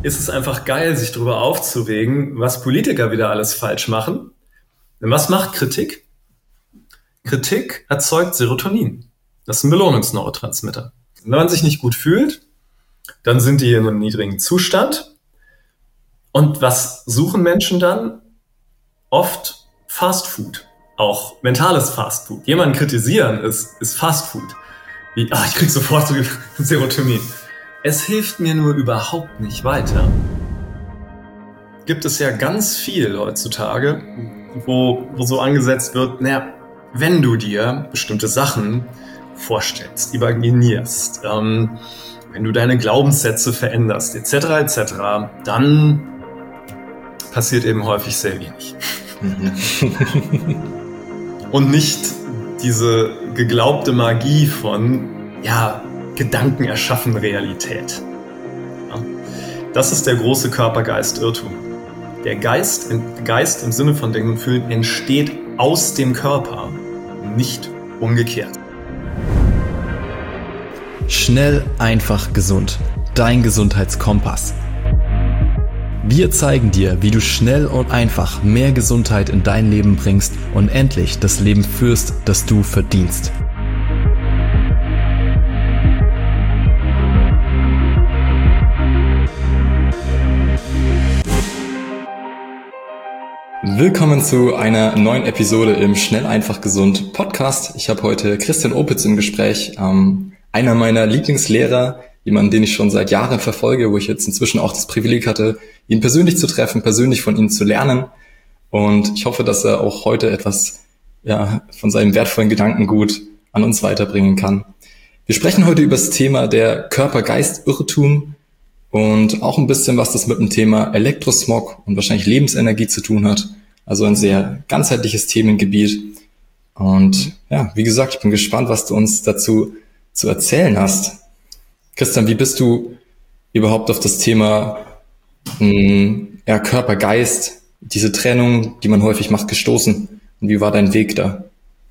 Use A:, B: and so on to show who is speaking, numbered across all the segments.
A: ist es einfach geil, sich darüber aufzuregen, was Politiker wieder alles falsch machen. Denn was macht Kritik? Kritik erzeugt Serotonin. Das ist ein Belohnungsneurotransmitter. Wenn man sich nicht gut fühlt, dann sind die in einem niedrigen Zustand. Und was suchen Menschen dann? Oft Fast Food. Auch mentales Fast Food. Jemanden kritisieren ist Fast Food. Ich krieg sofort so Serotonin. Es hilft mir nur überhaupt nicht weiter. Gibt es ja ganz viel heutzutage, wo so angesetzt wird, wenn du dir bestimmte Sachen vorstellst, imaginierst, wenn du deine Glaubenssätze veränderst, etc., dann passiert eben häufig sehr wenig. Und nicht diese geglaubte Magie von, Gedanken erschaffen Realität. Ja, das ist der große Körper-Geist-Irrtum. Der Geist im Sinne von Denken und Fühlen entsteht aus dem Körper, nicht umgekehrt.
B: Schnell, einfach, gesund. Dein Gesundheitskompass. Wir zeigen dir, wie du schnell und einfach mehr Gesundheit in dein Leben bringst und endlich das Leben führst, das du verdienst. Willkommen zu einer neuen Episode im Schnell, einfach, gesund Podcast. Ich habe heute Christian Opitz im Gespräch, einer meiner Lieblingslehrer, jemanden, den ich schon seit Jahren verfolge, wo ich jetzt inzwischen auch das Privileg hatte, ihn persönlich zu treffen, persönlich von ihm zu lernen. Und ich hoffe, dass er auch heute etwas von seinem wertvollen Gedankengut an uns weiterbringen kann. Wir sprechen heute über das Thema der Körper-Geist-Irrtum und auch ein bisschen, was das mit dem Thema Elektrosmog und wahrscheinlich Lebensenergie zu tun hat. Also ein sehr ganzheitliches Themengebiet. Und wie gesagt, ich bin gespannt, was du uns dazu zu erzählen hast. Christian, wie bist du überhaupt auf das Thema Körper-Geist, diese Trennung, die man häufig macht, gestoßen? Und wie war dein Weg da?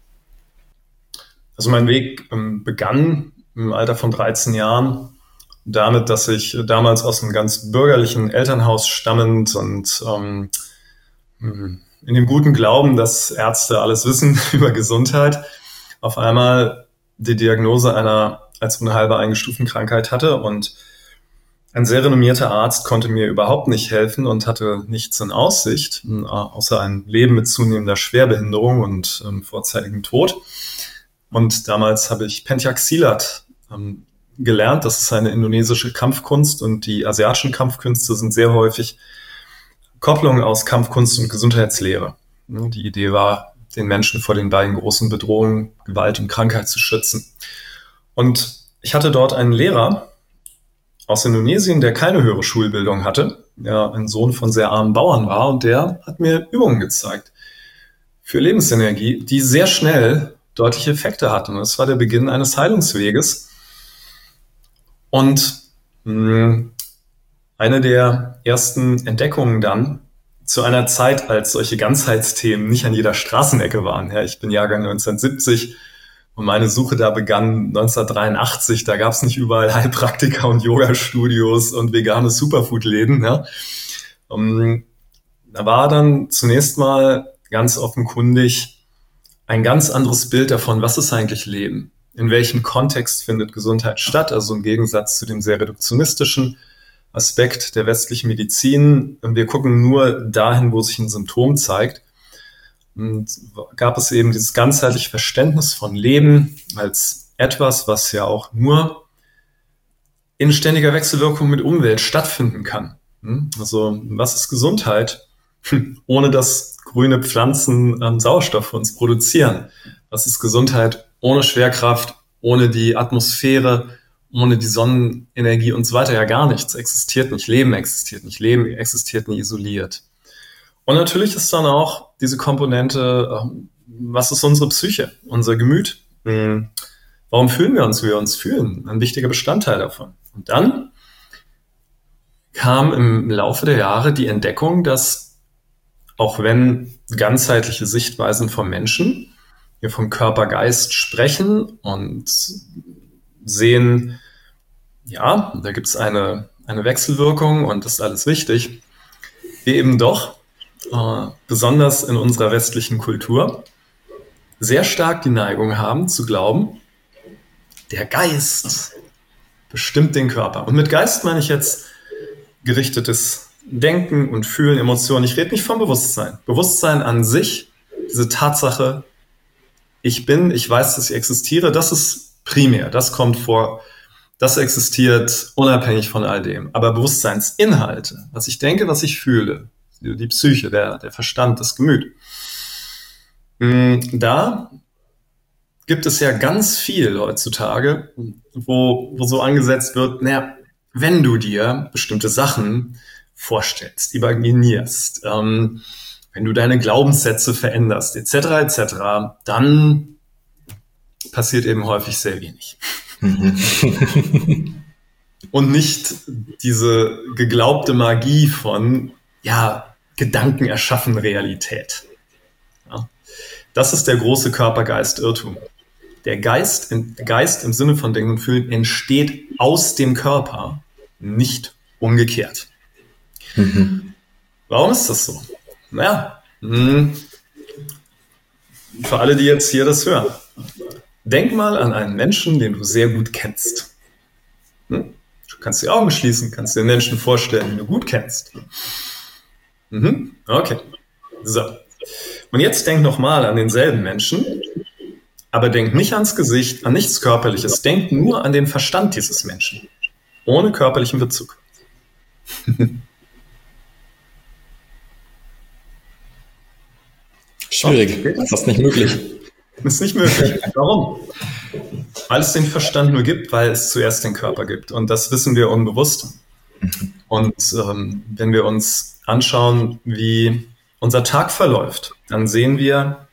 A: Also mein Weg begann im Alter von 13 Jahren damit, dass ich damals aus einem ganz bürgerlichen Elternhaus stammend und in dem guten Glauben, dass Ärzte alles wissen über Gesundheit, auf einmal die Diagnose einer als unheilbar eingestuften Krankheit hatte. Und ein sehr renommierter Arzt konnte mir überhaupt nicht helfen und hatte nichts in Aussicht, außer ein Leben mit zunehmender Schwerbehinderung und vorzeitigem Tod. Und damals habe ich Penchaxilat gelernt. Das ist eine indonesische Kampfkunst und die asiatischen Kampfkünste sind sehr häufig Kopplungen aus Kampfkunst und Gesundheitslehre. Die Idee war, den Menschen vor den beiden großen Bedrohungen, Gewalt und Krankheit zu schützen. Und ich hatte dort einen Lehrer aus Indonesien, der keine höhere Schulbildung hatte, der ein Sohn von sehr armen Bauern war, und der hat mir Übungen gezeigt für Lebensenergie, die sehr schnell deutliche Effekte hatten. Und das war der Beginn eines Heilungsweges. Und eine der ersten Entdeckungen dann zu einer Zeit, als solche Ganzheitsthemen nicht an jeder Straßenecke waren. Ja, ich bin Jahrgang 1970 und meine Suche da begann 1983. Da gab es nicht überall Heilpraktiker und Yoga-Studios und vegane Superfood-Läden. Ja. Da war dann zunächst mal ganz offenkundig ein ganz anderes Bild davon, was ist eigentlich Leben? In welchem Kontext findet Gesundheit statt? Also im Gegensatz zu dem sehr reduktionistischen Aspekt der westlichen Medizin. Wir gucken nur dahin, wo sich ein Symptom zeigt. Und gab es eben dieses ganzheitliche Verständnis von Leben als etwas, was ja auch nur in ständiger Wechselwirkung mit Umwelt stattfinden kann. Also was ist Gesundheit, ohne dass grüne Pflanzen Sauerstoff für uns produzieren? Was ist Gesundheit ohne Schwerkraft, ohne die Atmosphäre, ohne die Sonnenenergie und so weiter? Ja, gar nichts existiert nicht. Leben existiert nicht. Leben existiert nie isoliert. Und natürlich ist dann auch diese Komponente, was ist unsere Psyche, unser Gemüt? Warum fühlen wir uns, wie wir uns fühlen? Ein wichtiger Bestandteil davon. Und dann kam im Laufe der Jahre die Entdeckung, dass auch wenn ganzheitliche Sichtweisen vom Menschen, wir vom Körper-Geist sprechen und sehen, ja, da gibt es eine eine Wechselwirkung und das ist alles richtig. Wir eben doch, besonders in unserer westlichen Kultur, sehr stark die Neigung haben zu glauben, der Geist bestimmt den Körper. Und mit Geist meine ich jetzt gerichtetes Denken und Fühlen, Emotionen. Ich rede nicht vom Bewusstsein. Bewusstsein an sich, diese Tatsache, ich bin, ich weiß, dass ich existiere, das ist primär, das kommt vor, das existiert unabhängig von all dem. Aber Bewusstseinsinhalte, was ich denke, was ich fühle, die Psyche, der Verstand, das Gemüt, da gibt es ja ganz viel heutzutage, wo so angesetzt wird, naja, wenn du dir bestimmte Sachen vorstellst, imaginierst, wenn du deine Glaubenssätze veränderst, etc., dann passiert eben häufig sehr wenig. Und nicht diese geglaubte Magie von, ja, Gedanken erschaffen Realität. Ja, das ist der große Körper-Geist-Irrtum. Der Geist im Sinne von Denken und Fühlen entsteht aus dem Körper, nicht umgekehrt. Warum ist das so? Naja, für alle, die jetzt hier das hören. Denk mal an einen Menschen, den du sehr gut kennst. Du kannst die Augen schließen, kannst dir einen Menschen vorstellen, den du gut kennst. Okay. So. Und jetzt denk nochmal an denselben Menschen, aber denk nicht ans Gesicht, an nichts Körperliches. Denk nur an den Verstand dieses Menschen. Ohne körperlichen Bezug.
B: Schwierig, fast nicht möglich.
A: Ist nicht möglich. Warum? Weil es den Verstand nur gibt, weil es zuerst den Körper gibt. Und das wissen wir unbewusst. Und wenn wir uns anschauen, wie unser Tag verläuft, dann sehen wir,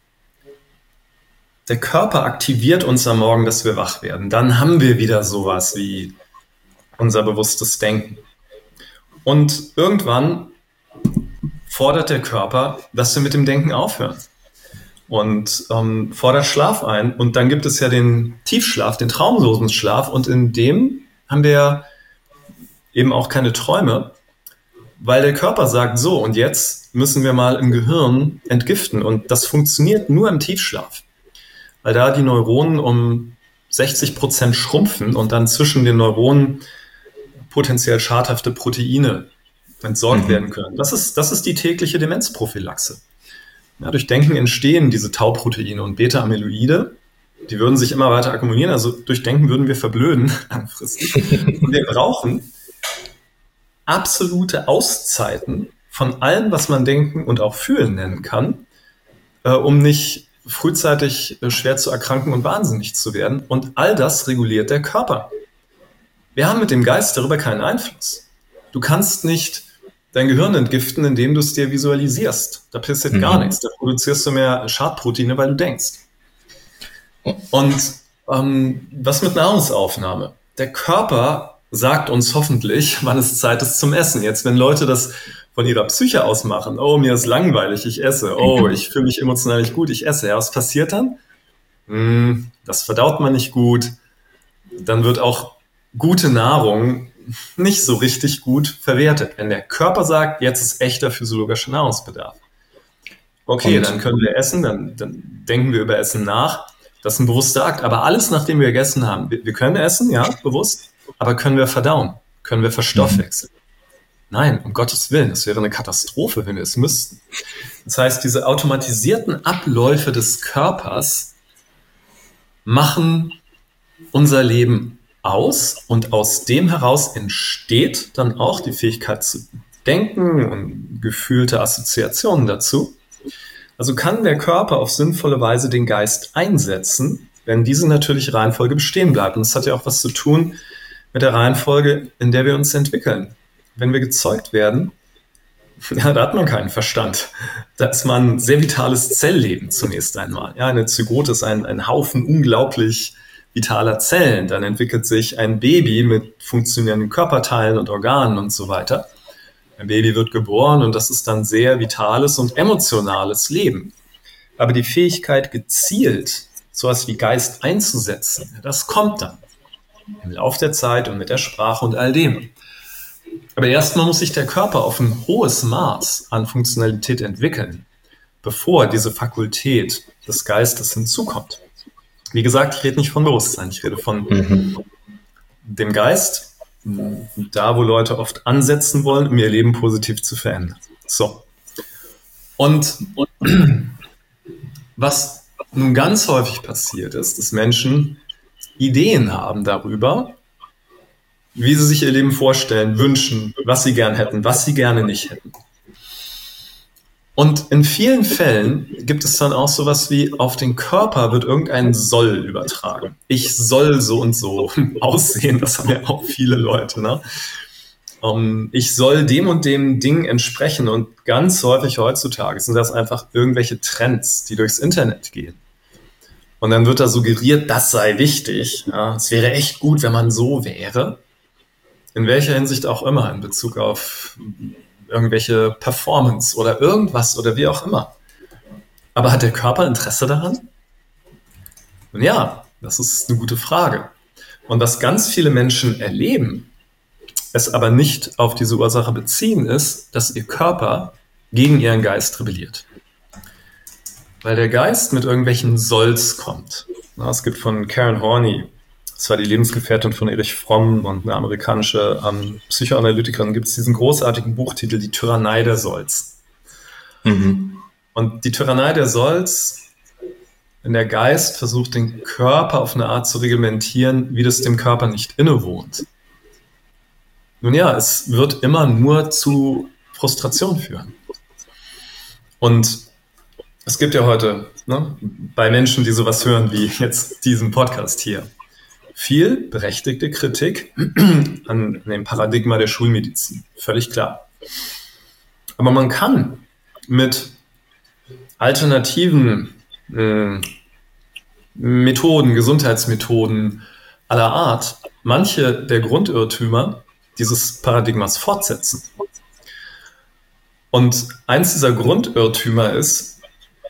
A: der Körper aktiviert uns am Morgen, dass wir wach werden. Dann haben wir wieder sowas wie unser bewusstes Denken. Und irgendwann fordert der Körper, dass wir mit dem Denken aufhören. Und fordert Schlaf ein. Und dann gibt es ja den Tiefschlaf, den traumlosen Schlaf. Und in dem haben wir eben auch keine Träume, weil der Körper sagt, so, und jetzt müssen wir mal im Gehirn entgiften. Und das funktioniert nur im Tiefschlaf, weil da die Neuronen um 60% schrumpfen und dann zwischen den Neuronen potenziell schadhafte Proteine entsorgt werden können. Das ist die tägliche Demenzprophylaxe. Ja, durch Denken entstehen diese Tauproteine und Beta-Amyloide. Die würden sich immer weiter akkumulieren. Also durch Denken würden wir verblöden langfristig. Und wir brauchen absolute Auszeiten von allem, was man Denken und auch Fühlen nennen kann, um nicht frühzeitig schwer zu erkranken und wahnsinnig zu werden. Und all das reguliert der Körper. Wir haben mit dem Geist darüber keinen Einfluss. Du kannst nicht dein Gehirn entgiften, indem du es dir visualisierst. Da passiert gar nichts. Da produzierst du mehr Schadproteine, weil du denkst. Und was mit Nahrungsaufnahme? Der Körper sagt uns hoffentlich, wann es Zeit ist zum Essen. Jetzt, wenn Leute das von ihrer Psyche aus machen, oh, mir ist langweilig, ich esse, oh, ich fühle mich emotional nicht gut, ich esse. Ja, was passiert dann? Das verdaut man nicht gut. Dann wird auch gute Nahrung nicht so richtig gut verwertet. Wenn der Körper sagt, jetzt ist echter physiologischer Nahrungsbedarf. Okay, dann können wir essen, dann denken wir über Essen nach. Das ist ein bewusster Akt. Aber alles, nachdem wir gegessen haben, wir können essen, ja, bewusst, aber können wir verdauen? Können wir verstoffwechseln? Nein, um Gottes Willen, das wäre eine Katastrophe, wenn wir es müssten. Das heißt, diese automatisierten Abläufe des Körpers machen unser Leben aus und aus dem heraus entsteht dann auch die Fähigkeit zu denken und gefühlte Assoziationen dazu. Also kann der Körper auf sinnvolle Weise den Geist einsetzen, wenn diese natürliche Reihenfolge bestehen bleibt. Und das hat ja auch was zu tun mit der Reihenfolge, in der wir uns entwickeln. Wenn wir gezeugt werden, ja, da hat man keinen Verstand. Da ist man ein sehr vitales Zellleben zunächst einmal. Ja, eine Zygote ist ein Haufen unglaublich vitaler Zellen. Dann entwickelt sich ein Baby mit funktionierenden Körperteilen und Organen und so weiter. Ein Baby wird geboren und das ist dann sehr vitales und emotionales Leben. Aber die Fähigkeit, gezielt sowas wie Geist einzusetzen, das kommt dann im Laufe der Zeit und mit der Sprache und all dem. Aber erstmal muss sich der Körper auf ein hohes Maß an Funktionalität entwickeln, bevor diese Fakultät des Geistes hinzukommt. Wie gesagt, ich rede nicht von Bewusstsein, ich rede von dem Geist, da wo Leute oft ansetzen wollen, um ihr Leben positiv zu verändern. So. Und was nun ganz häufig passiert ist, dass Menschen Ideen haben darüber, wie sie sich ihr Leben vorstellen, wünschen, was sie gern hätten, was sie gerne nicht hätten. Und in vielen Fällen gibt es dann auch sowas wie, auf den Körper wird irgendein Soll übertragen. Ich soll so und so aussehen, das haben ja auch viele Leute, ne? Ich soll dem und dem Ding entsprechen, und ganz häufig heutzutage sind das einfach irgendwelche Trends, die durchs Internet gehen. Und dann wird da suggeriert, das sei wichtig. Ja, es wäre echt gut, wenn man so wäre. In welcher Hinsicht auch immer, in Bezug auf irgendwelche Performance oder irgendwas oder wie auch immer. Aber hat der Körper Interesse daran? Und ja, das ist eine gute Frage. Und was ganz viele Menschen erleben, es aber nicht auf diese Ursache beziehen, ist, dass ihr Körper gegen ihren Geist rebelliert. Weil der Geist mit irgendwelchen Solls kommt. Es gibt von Karen Horney, das war die Lebensgefährtin von Erich Fromm und eine amerikanische Psychoanalytikerin, gibt es diesen großartigen Buchtitel, Die Tyrannei der Solls. Und die Tyrannei der Solls, wenn der Geist versucht, den Körper auf eine Art zu reglementieren, wie das dem Körper nicht innewohnt. Nun ja, es wird immer nur zu Frustration führen. Und es gibt ja heute, bei Menschen, die sowas hören wie jetzt diesen Podcast hier, viel berechtigte Kritik an dem Paradigma der Schulmedizin. Völlig klar. Aber man kann mit alternativen Methoden, Gesundheitsmethoden aller Art, manche der Grundirrtümer dieses Paradigmas fortsetzen. Und einer dieser Grundirrtümer ist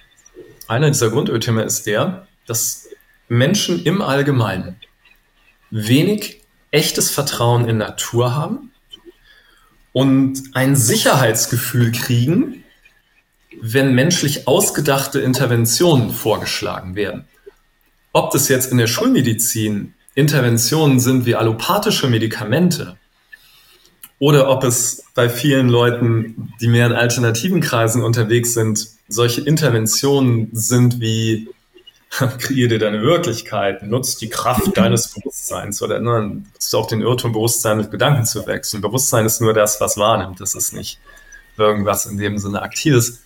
A: der, dass Menschen im Allgemeinen wenig echtes Vertrauen in Natur haben und ein Sicherheitsgefühl kriegen, wenn menschlich ausgedachte Interventionen vorgeschlagen werden. Ob das jetzt in der Schulmedizin Interventionen sind wie allopathische Medikamente oder ob es bei vielen Leuten, die mehr in alternativen Kreisen unterwegs sind, solche Interventionen sind wie kreier dir deine Wirklichkeit, nutz die Kraft deines Bewusstseins oder das ist auch den Irrtum, Bewusstsein mit Gedanken zu wechseln. Bewusstsein ist nur das, was wahrnimmt. Das ist nicht irgendwas in dem Sinne Aktives.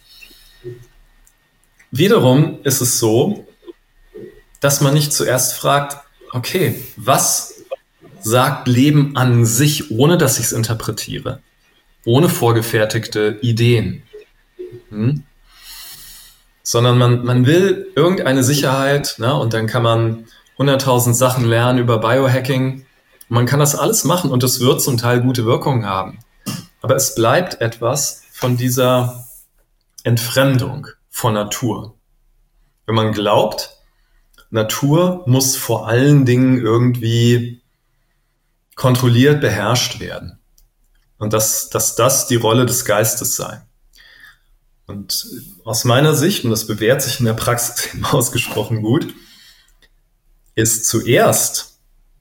A: Wiederum ist es so, dass man nicht zuerst fragt, okay, was sagt Leben an sich, ohne dass ich es interpretiere, ohne vorgefertigte Ideen. Sondern man will irgendeine Sicherheit, und dann kann man 100.000 Sachen lernen über Biohacking. Man kann das alles machen und es wird zum Teil gute Wirkungen haben. Aber es bleibt etwas von dieser Entfremdung von Natur. Wenn man glaubt, Natur muss vor allen Dingen irgendwie kontrolliert, beherrscht werden. Und dass das die Rolle des Geistes sei. Und aus meiner Sicht, und das bewährt sich in der Praxis ausgesprochen gut, ist zuerst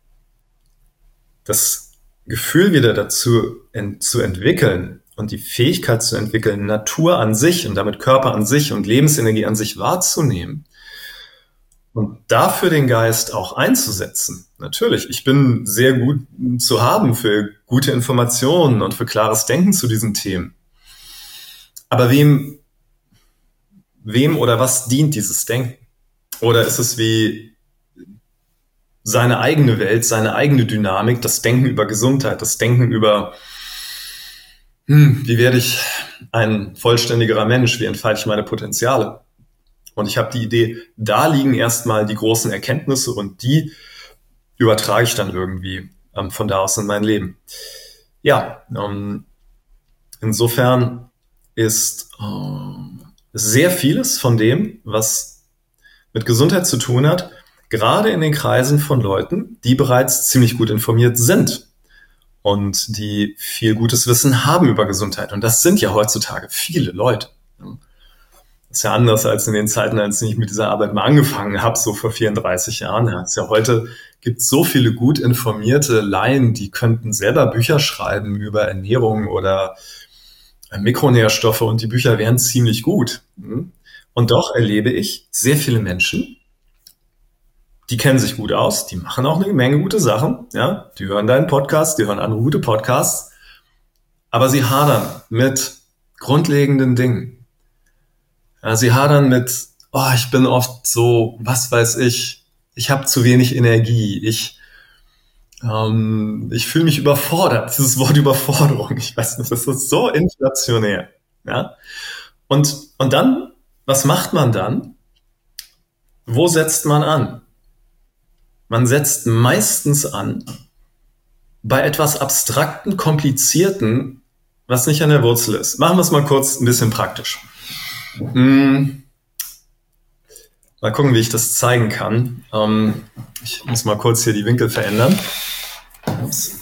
A: das Gefühl wieder dazu zu entwickeln und die Fähigkeit zu entwickeln, Natur an sich und damit Körper an sich und Lebensenergie an sich wahrzunehmen und dafür den Geist auch einzusetzen. Natürlich, ich bin sehr gut zu haben für gute Informationen und für klares Denken zu diesen Themen. Aber wem oder was dient dieses Denken? Oder ist es wie seine eigene Welt, seine eigene Dynamik, das Denken über Gesundheit, das Denken über, wie werde ich ein vollständiger Mensch, wie entfalte ich meine Potenziale? Und ich habe die Idee, da liegen erstmal die großen Erkenntnisse und die übertrage ich dann irgendwie von da aus in mein Leben. Ja, insofern ist sehr vieles von dem, was mit Gesundheit zu tun hat, gerade in den Kreisen von Leuten, die bereits ziemlich gut informiert sind und die viel gutes Wissen haben über Gesundheit. Und das sind ja heutzutage viele Leute. Das ist ja anders als in den Zeiten, als ich mit dieser Arbeit mal angefangen habe, so vor 34 Jahren. Ja, es ist ja heute, gibt so viele gut informierte Laien, die könnten selber Bücher schreiben über Ernährung oder Mikronährstoffe und die Bücher wären ziemlich gut. Und doch erlebe ich sehr viele Menschen, die kennen sich gut aus, die machen auch eine Menge gute Sachen, ja, die hören deinen Podcast, die hören andere gute Podcasts, aber sie hadern mit grundlegenden Dingen. Ja, sie hadern mit, ich bin oft so, was weiß ich habe zu wenig Energie, ich fühle mich überfordert, dieses Wort Überforderung, ich weiß nicht, das ist so inflationär, ja. Und dann, was macht man dann? Wo setzt man an? Man setzt meistens an bei etwas Abstrakten, Komplizierten, was nicht an der Wurzel ist. Machen wir es mal kurz ein bisschen praktisch. Mal gucken, wie ich das zeigen kann. Ich muss mal kurz hier die Winkel verändern. Ups.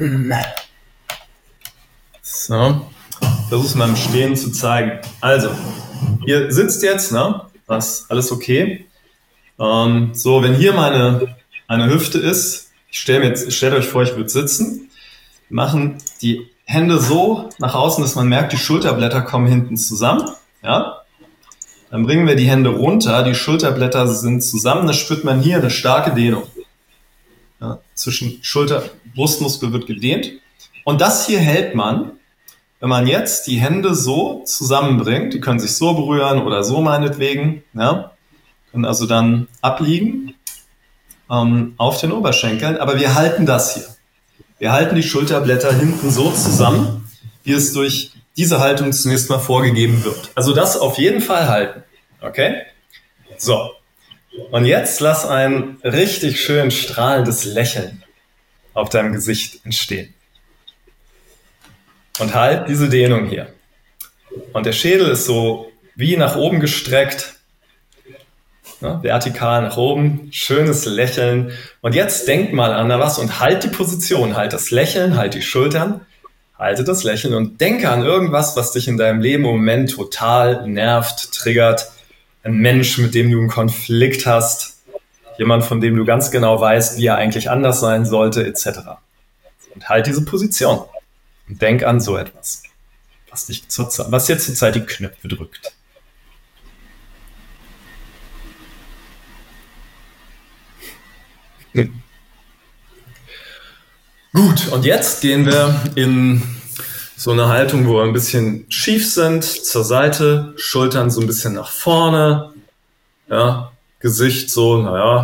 A: So, versuche es mal im Stehen zu zeigen. Also, ihr sitzt jetzt, ne? Das ist alles okay. So, wenn hier eine Hüfte ist, stellt euch vor, ich würde sitzen, machen die Hände so nach außen, dass man merkt, die Schulterblätter kommen hinten zusammen, ja. Dann bringen wir die Hände runter, die Schulterblätter sind zusammen, da spürt man hier eine starke Dehnung. Ja, zwischen Brustmuskel wird gedehnt. Und das hier hält man, wenn man jetzt die Hände so zusammenbringt, die können sich so berühren oder so meinetwegen, ja, können also dann abliegen auf den Oberschenkeln, aber wir halten das hier. Wir halten die Schulterblätter hinten so zusammen, wie es durch diese Haltung zunächst mal vorgegeben wird. Also das auf jeden Fall halten. Okay? So. Und jetzt lass ein richtig schön strahlendes Lächeln auf deinem Gesicht entstehen. Und halt diese Dehnung hier. Und der Schädel ist so wie nach oben gestreckt, ne, vertikal nach oben, schönes Lächeln. Und jetzt denk mal an was und halt die Position, halt das Lächeln, halt die Schultern, halte das Lächeln und denke an irgendwas, was dich in deinem Leben im Moment total nervt, triggert. Ein Mensch, mit dem du einen Konflikt hast, jemand, von dem du ganz genau weißt, wie er eigentlich anders sein sollte, etc. Und halt diese Position und denk an so etwas, was dir zurzeit die Knöpfe drückt. Gut, und jetzt gehen wir in so eine Haltung, wo wir ein bisschen schief sind, zur Seite, Schultern so ein bisschen nach vorne, ja, Gesicht so,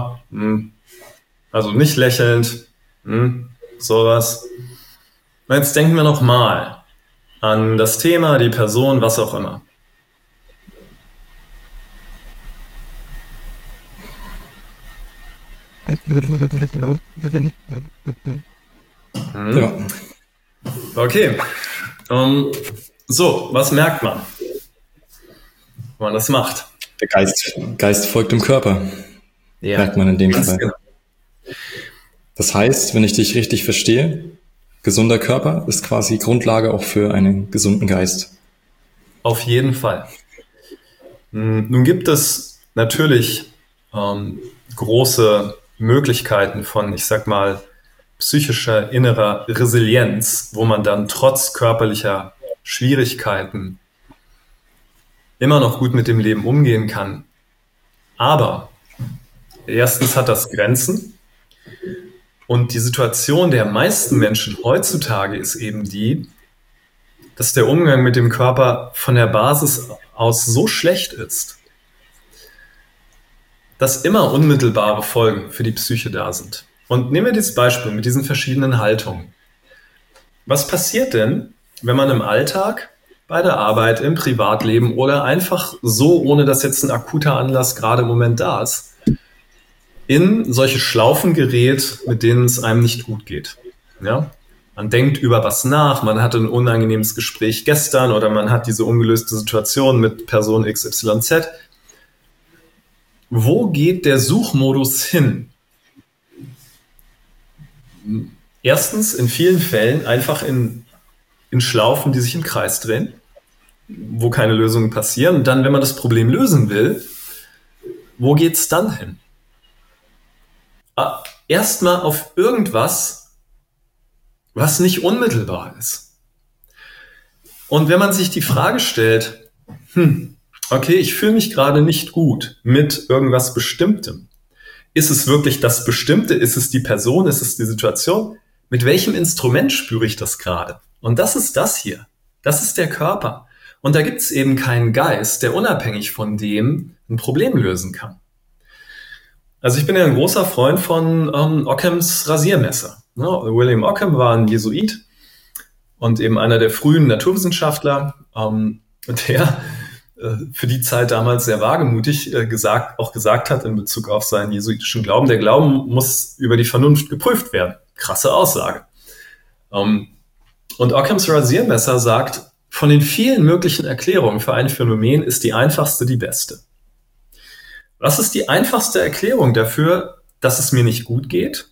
A: also nicht lächelnd, sowas. Und jetzt denken wir nochmal an das Thema, die Person, was auch immer.
B: Ja.
A: Okay. So, was merkt man, wenn man das macht?
B: Der Geist folgt dem Körper,
A: Ja,
B: merkt man in dem Fall.
A: genau.
B: Das heißt, wenn ich dich richtig verstehe, gesunder Körper ist quasi Grundlage auch für einen gesunden Geist.
A: Auf jeden Fall. Nun gibt es natürlich große Möglichkeiten von, ich sag mal, psychischer innerer Resilienz, wo man dann trotz körperlicher Schwierigkeiten immer noch gut mit dem Leben umgehen kann. Aber erstens hat das Grenzen und die Situation der meisten Menschen heutzutage ist eben die, dass der Umgang mit dem Körper von der Basis aus so schlecht ist, dass immer unmittelbare Folgen für die Psyche da sind. Und nehmen wir dieses Beispiel mit diesen verschiedenen Haltungen. Was passiert denn, wenn man im Alltag, bei der Arbeit, im Privatleben oder einfach so, ohne dass jetzt ein akuter Anlass gerade im Moment da ist, in solche Schlaufen gerät, mit denen es einem nicht gut geht? Ja? Man denkt über was nach, man hatte ein unangenehmes Gespräch gestern oder man hat diese ungelöste Situation mit Person XYZ. Wo geht der Suchmodus hin? Erstens in vielen Fällen einfach in Schlaufen, die sich im Kreis drehen, wo keine Lösungen passieren. Und dann, wenn man das Problem lösen will, wo geht's dann hin? Erstmal auf irgendwas, was nicht unmittelbar ist. Und wenn man sich die Frage stellt, okay, ich fühle mich gerade nicht gut mit irgendwas Bestimmtem. Ist es wirklich das Bestimmte? Ist es die Person? Ist es die Situation? Mit welchem Instrument spüre ich das gerade? Und das ist das hier. Das ist der Körper. Und da gibt es eben keinen Geist, der unabhängig von dem ein Problem lösen kann. Also ich bin ja ein großer Freund von Ockhams Rasiermesser. Ja, William Ockham war ein Jesuit und eben einer der frühen Naturwissenschaftler, der für die Zeit damals sehr wagemutig gesagt hat in Bezug auf seinen jesuitischen Glauben, der Glauben muss über die Vernunft geprüft werden. Krasse Aussage. Und Ockhams Rasiermesser sagt, von den vielen möglichen Erklärungen für ein Phänomen ist die einfachste die beste. Was ist die einfachste Erklärung dafür, dass es mir nicht gut geht?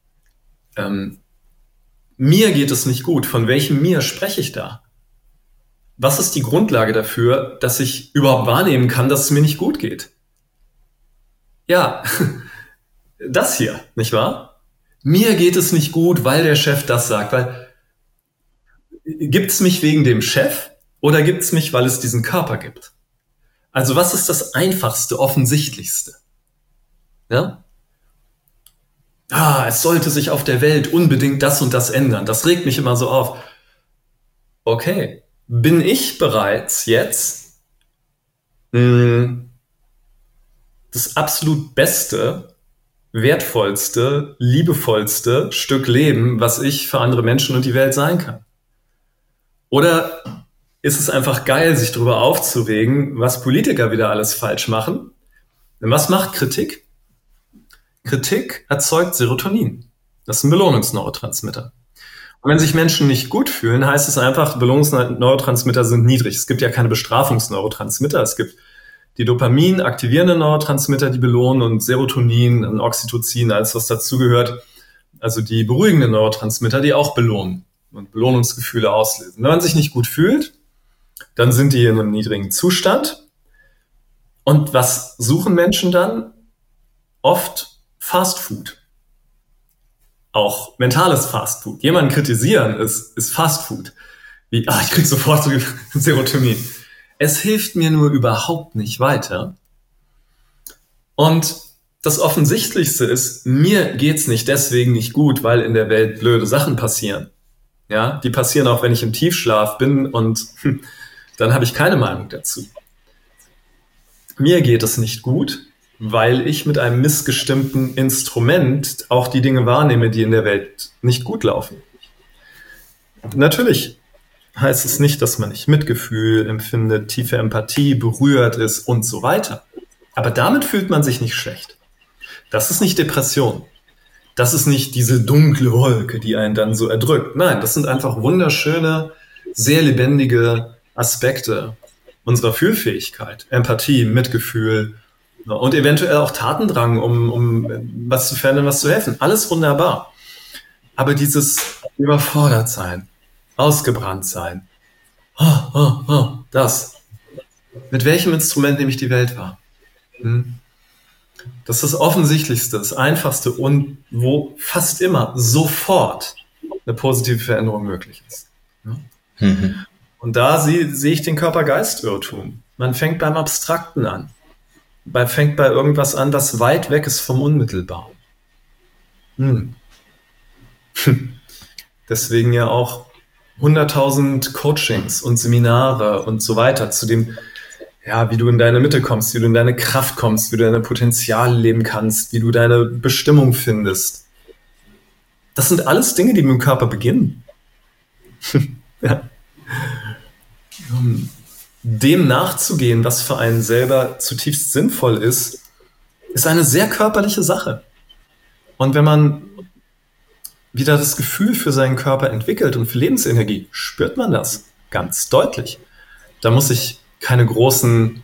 A: Mir geht es nicht gut. Von welchem mir spreche ich da? Was ist die Grundlage dafür, dass ich überhaupt wahrnehmen kann, dass es mir nicht gut geht? Ja, das hier, nicht wahr? Mir geht es nicht gut, weil der Chef das sagt. Gibt es mich wegen dem Chef oder gibt es mich, weil es diesen Körper gibt? Also was ist das Einfachste, Offensichtlichste? Ja? Es sollte sich auf der Welt unbedingt das und das ändern. Das regt mich immer so auf. Okay, bin ich bereits jetzt das absolut beste, wertvollste, liebevollste Stück Leben, was ich für andere Menschen und die Welt sein kann? Oder ist es einfach geil, sich darüber aufzuregen, was Politiker wieder alles falsch machen? Denn was macht Kritik? Kritik erzeugt Serotonin. Das ist ein Belohnungsneurotransmitter. Und wenn sich Menschen nicht gut fühlen, heißt es einfach, Belohnungsneurotransmitter sind niedrig. Es gibt ja keine Bestrafungsneurotransmitter. Es gibt die Dopamin aktivierenden Neurotransmitter, die belohnen, und Serotonin und Oxytocin, alles was dazugehört. Also die beruhigenden Neurotransmitter, die auch belohnen und Belohnungsgefühle auslösen. Wenn man sich nicht gut fühlt, dann sind die in einem niedrigen Zustand. Und was suchen Menschen dann? Oft Fast Food. Auch mentales Fast Food. Jemanden kritisieren ist Fast Food. Wie, ich krieg sofort Serotonin. Es hilft mir nur überhaupt nicht weiter. Und das Offensichtlichste ist, mir geht's nicht deswegen nicht gut, weil in der Welt blöde Sachen passieren. Ja, die passieren auch, wenn ich im Tiefschlaf bin, und dann habe ich keine Meinung dazu. Mir geht es nicht gut, weil ich mit einem missgestimmten Instrument auch die Dinge wahrnehme, die in der Welt nicht gut laufen. Natürlich heißt es nicht, dass man nicht Mitgefühl empfindet, tiefe Empathie, berührt ist und so weiter. Aber damit fühlt man sich nicht schlecht. Das ist nicht Depression. Das ist nicht diese dunkle Wolke, die einen dann so erdrückt. Nein, das sind einfach wunderschöne, sehr lebendige Aspekte unserer Fühlfähigkeit. Empathie, Mitgefühl und eventuell auch Tatendrang, um was zu verändern, was zu helfen. Alles wunderbar. Aber dieses überfordert sein, ausgebrannt sein, das. Mit welchem Instrument nehme ich die Welt wahr? Das ist das Offensichtlichste, das Einfachste und wo fast immer sofort eine positive Veränderung möglich ist. Und da sehe ich den Körper-Geist-Irrtum. Man fängt beim Abstrakten an. Man fängt bei irgendwas an, das weit weg ist vom Unmittelbaren. Deswegen ja auch 100.000 Coachings und Seminare und so weiter zu dem, ja, wie du in deine Mitte kommst, wie du in deine Kraft kommst, wie du deine Potenziale leben kannst, wie du deine Bestimmung findest. Das sind alles Dinge, die mit dem Körper beginnen. Ja. Dem nachzugehen, was für einen selber zutiefst sinnvoll ist eine sehr körperliche Sache. Und wenn man wieder das Gefühl für seinen Körper entwickelt und für Lebensenergie, spürt man das ganz deutlich. Da muss ich keine großen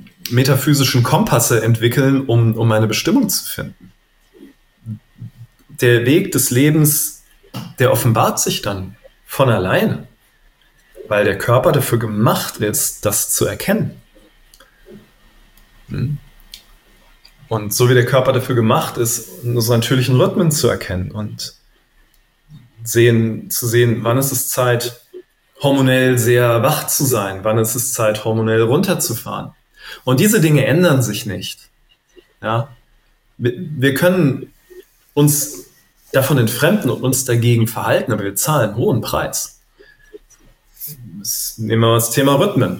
A: metaphysischen Kompasse entwickeln, um meine Bestimmung zu finden. der Weg des Lebens, der offenbart sich dann von alleine, weil der Körper dafür gemacht ist, das zu erkennen. Und so wie der Körper dafür gemacht ist, unsere natürlichen Rhythmen zu erkennen und zu sehen, wann ist es Zeit, hormonell sehr wach zu sein, wann ist es Zeit, hormonell runterzufahren. Und diese Dinge ändern sich nicht. Ja? Wir können uns davon entfremden und uns dagegen verhalten, aber wir zahlen einen hohen Preis. Nehmen wir mal das Thema Rhythmen.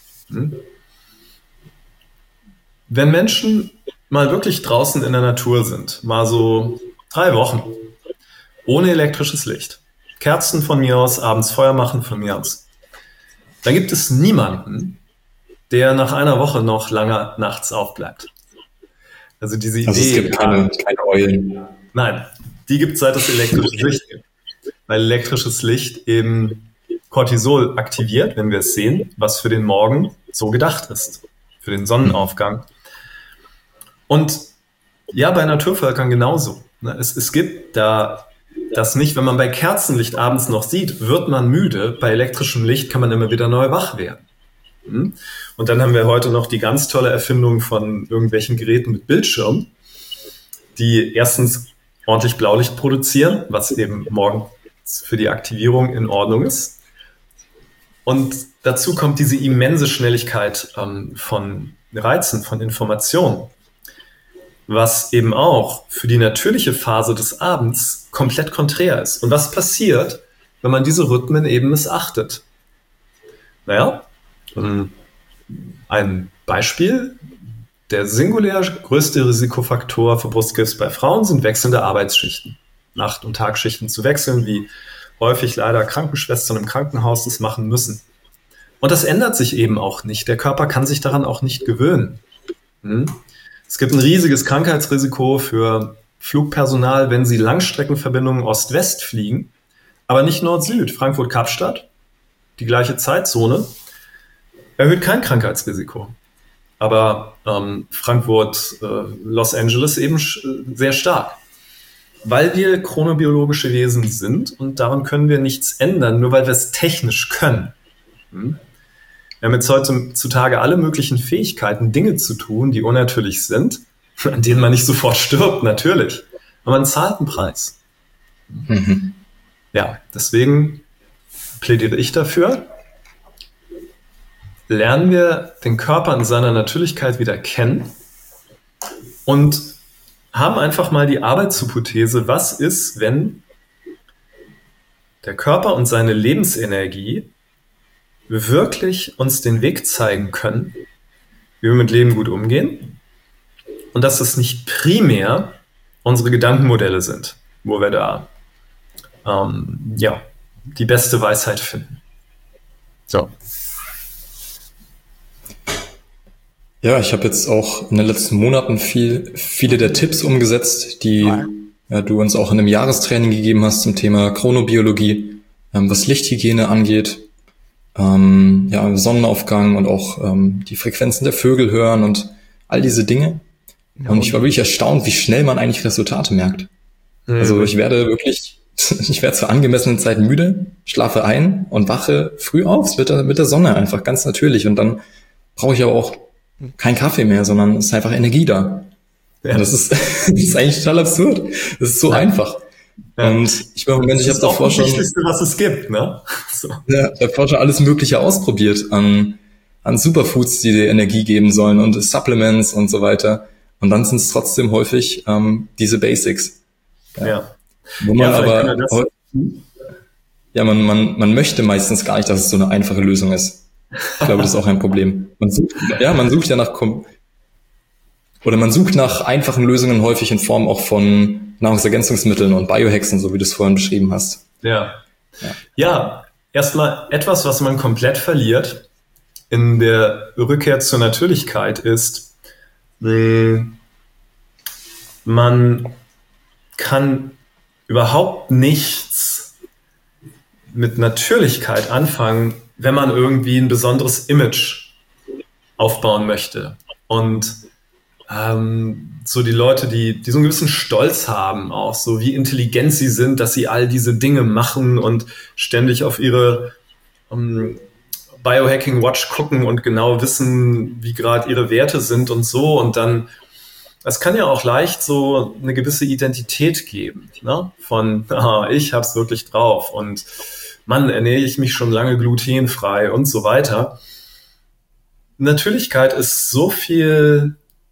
A: Wenn Menschen mal wirklich draußen in der Natur sind, mal so 3 Wochen, ohne elektrisches Licht, Kerzen von mir aus, abends Feuer machen von mir aus, dann gibt es niemanden, der nach einer Woche noch lange nachts aufbleibt. Also diese Idee...
B: Also es gibt keine Eulen.
A: Nein, die gibt es, seit es elektrisches Licht gibt. Weil elektrisches Licht eben Cortisol aktiviert, wenn wir es sehen, was für den Morgen so gedacht ist, für den Sonnenaufgang. Und ja, bei Naturvölkern genauso. Es gibt da das nicht, wenn man bei Kerzenlicht abends noch sieht, wird man müde. Bei elektrischem Licht kann man immer wieder neu wach werden. Und dann haben wir heute noch die ganz tolle Erfindung von irgendwelchen Geräten mit Bildschirm, die erstens ordentlich Blaulicht produzieren, was eben morgens für die Aktivierung in Ordnung ist. Und dazu kommt diese immense Schnelligkeit von Reizen, von Informationen, was eben auch für die natürliche Phase des Abends komplett konträr ist. Und was passiert, wenn man diese Rhythmen eben missachtet? Naja, ein Beispiel: Der singulär größte Risikofaktor für Brustkrebs bei Frauen sind wechselnde Arbeitsschichten. Nacht- und Tagschichten zu wechseln, wie häufig leider Krankenschwestern im Krankenhaus das machen müssen. Und das ändert sich eben auch nicht. Der Körper kann sich daran auch nicht gewöhnen. Es gibt ein riesiges Krankheitsrisiko für Flugpersonal, wenn sie Langstreckenverbindungen Ost-West fliegen, aber nicht Nord-Süd. Frankfurt-Kapstadt, die gleiche Zeitzone, erhöht kein Krankheitsrisiko. Aber Frankfurt, Los Angeles eben sehr stark. Weil wir chronobiologische Wesen sind und daran können wir nichts ändern, nur weil wir es technisch können. Wir haben jetzt heutzutage alle möglichen Fähigkeiten, Dinge zu tun, die unnatürlich sind, an denen man nicht sofort stirbt, natürlich. Aber man zahlt einen Preis. Ja, deswegen plädiere ich dafür, lernen wir den Körper in seiner Natürlichkeit wieder kennen und haben einfach mal die Arbeitshypothese, was ist, wenn der Körper und seine Lebensenergie wirklich uns den Weg zeigen können, wie wir mit Leben gut umgehen und dass es nicht primär unsere Gedankenmodelle sind, wo wir da die beste Weisheit finden. So.
B: Ja, ich habe jetzt auch in den letzten Monaten viele der Tipps umgesetzt, die du uns auch in einem Jahrestraining gegeben hast zum Thema Chronobiologie, was Lichthygiene angeht, Sonnenaufgang und auch die Frequenzen der Vögel hören und all diese Dinge. Ja, und ich war wirklich erstaunt, wie schnell man eigentlich Resultate merkt. Also ich werde zur angemessenen Zeit müde, schlafe ein und wache früh auf mit der Sonne einfach ganz natürlich. Und dann brauche ich aber auch kein Kaffee mehr, sondern es ist einfach Energie da. Ja. Und das ist eigentlich total absurd. Das ist so einfach. Ja. Und ich habe davor schon... Das Wichtigste,
A: was es gibt, ne?
B: So. Ja, ich habe vorher schon alles Mögliche ausprobiert an Superfoods, die dir Energie geben sollen und Supplements und so weiter. Und dann sind es trotzdem häufig diese Basics.
A: Ja.
B: Wo man man möchte meistens gar nicht, dass es so eine einfache Lösung ist. Ich glaube, das ist auch ein Problem. Man sucht nach einfachen Lösungen häufig in Form auch von Nahrungsergänzungsmitteln und Biohacks, so wie du es vorhin beschrieben hast.
A: Ja, erstmal etwas, was man komplett verliert in der Rückkehr zur Natürlichkeit ist, man kann überhaupt nichts mit Natürlichkeit anfangen, wenn man irgendwie ein besonderes Image aufbauen möchte. Und so die Leute, die so einen gewissen Stolz haben, auch so wie intelligent sie sind, dass sie all diese Dinge machen und ständig auf ihre Biohacking Watch gucken und genau wissen, wie gerade ihre Werte sind und so. Und dann, das kann ja auch leicht so eine gewisse Identität geben, ne? Von, ich hab's wirklich drauf und Mann, ernähre ich mich schon lange glutenfrei und so weiter. Natürlichkeit ist so viel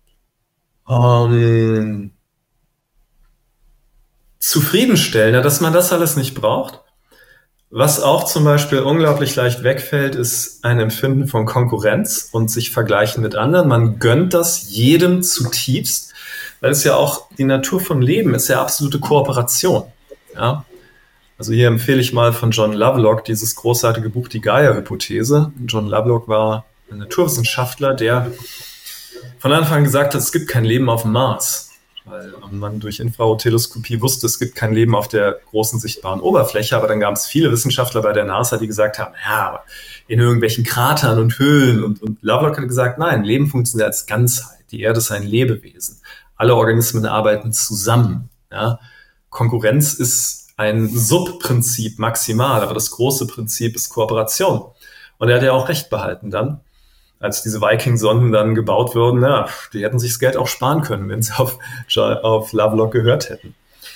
A: zufriedenstellender, dass man das alles nicht braucht. Was auch zum Beispiel unglaublich leicht wegfällt, ist ein Empfinden von Konkurrenz und sich vergleichen mit anderen. Man gönnt das jedem zutiefst, weil es ja auch die Natur vom Leben ist, ja absolute Kooperation. Ja? Also hier empfehle ich mal von John Lovelock dieses großartige Buch Die Gaia-Hypothese. John Lovelock war ein Naturwissenschaftler, der von Anfang an gesagt hat, es gibt kein Leben auf dem Mars, weil man durch Infrarotteleskopie wusste, es gibt kein Leben auf der großen sichtbaren Oberfläche, aber dann gab es viele Wissenschaftler bei der NASA, die gesagt haben, ja, in irgendwelchen Kratern und Höhlen und Lovelock hat gesagt, nein, Leben funktioniert als Ganzheit, die Erde ist ein Lebewesen, alle Organismen arbeiten zusammen, ja? Konkurrenz ist ein Subprinzip maximal, aber das große Prinzip ist Kooperation und er hat ja auch recht behalten dann. Als diese Viking-Sonden dann gebaut wurden, ja, die hätten sich das Geld auch sparen können, wenn sie auf Lovelock gehört hätten.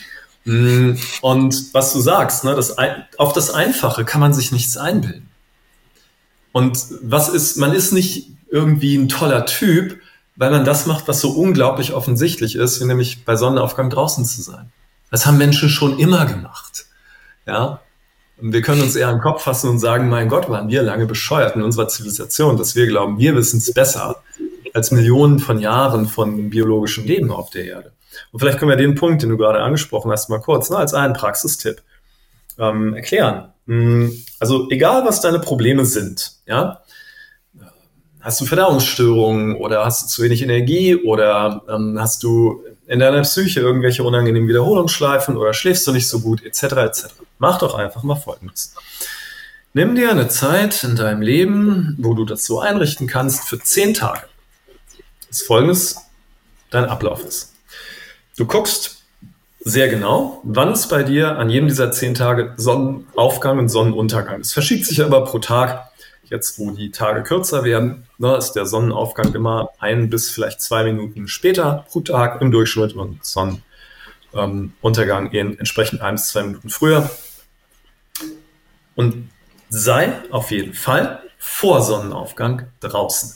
A: Und was du sagst, ne, auf das Einfache kann man sich nichts einbilden. Und man ist nicht irgendwie ein toller Typ, weil man das macht, was so unglaublich offensichtlich ist, wie nämlich bei Sonnenaufgang draußen zu sein. Das haben Menschen schon immer gemacht. Ja. Und wir können uns eher an den Kopf fassen und sagen, mein Gott, waren wir lange bescheuert in unserer Zivilisation, dass wir glauben, wir wissen es besser als Millionen von Jahren von biologischem Leben auf der Erde. Und vielleicht können wir den Punkt, den du gerade angesprochen hast, mal kurz, als einen Praxistipp erklären. Also egal, was deine Probleme sind, ja, hast du Verdauungsstörungen oder hast du zu wenig Energie oder hast du in deiner Psyche irgendwelche unangenehmen Wiederholungsschleifen oder schläfst du nicht so gut, etc., etc. Mach doch einfach mal Folgendes. Nimm dir eine Zeit in deinem Leben, wo du das so einrichten kannst, für 10 Tage. Das Folgendes dein Ablauf ist. Du guckst sehr genau, wann es bei dir an jedem dieser 10 Tage Sonnenaufgang und Sonnenuntergang ist. Es verschiebt sich aber pro Tag. Jetzt, wo die Tage kürzer werden, ist der Sonnenaufgang immer 1 bis vielleicht 2 Minuten später pro Tag im Durchschnitt und Sonnenuntergang entsprechend 1 bis 2 Minuten früher. Und sei auf jeden Fall vor Sonnenaufgang draußen.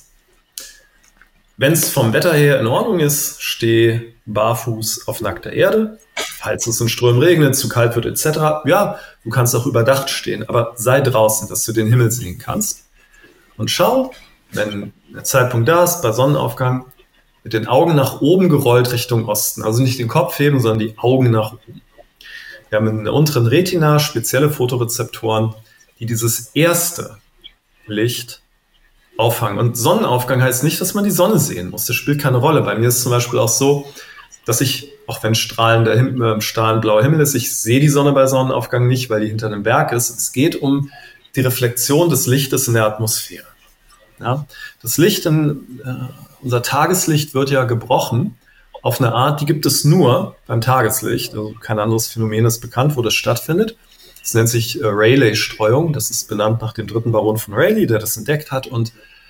A: Wenn es vom Wetter her in Ordnung ist, steh barfuß auf nackter Erde. Falls es in Strömen regnet, zu kalt wird etc., ja, du kannst auch überdacht stehen, aber sei draußen, dass du den Himmel sehen kannst. Und schau, wenn der Zeitpunkt da ist, bei Sonnenaufgang, mit den Augen nach oben gerollt Richtung Osten. Also nicht den Kopf heben, sondern die Augen nach oben. Wir haben in der unteren Retina spezielle Photorezeptoren, die dieses erste Licht auffangen. Und Sonnenaufgang heißt nicht, dass man die Sonne sehen muss. Das spielt keine Rolle. Bei mir ist es zum Beispiel auch so, dass ich, auch wenn strahlend blauer Himmel ist, ich sehe die Sonne bei Sonnenaufgang nicht, weil die hinter einem Berg ist. Es geht um die Reflexion des Lichtes in der Atmosphäre. Ja? Das Licht, unser Tageslicht wird ja gebrochen auf eine Art, die gibt es nur beim Tageslicht. Also kein anderes Phänomen ist bekannt, wo das stattfindet. Das nennt sich Rayleigh-Streuung. Das ist benannt nach dem 3. Baron von Rayleigh, der das entdeckt hat. Und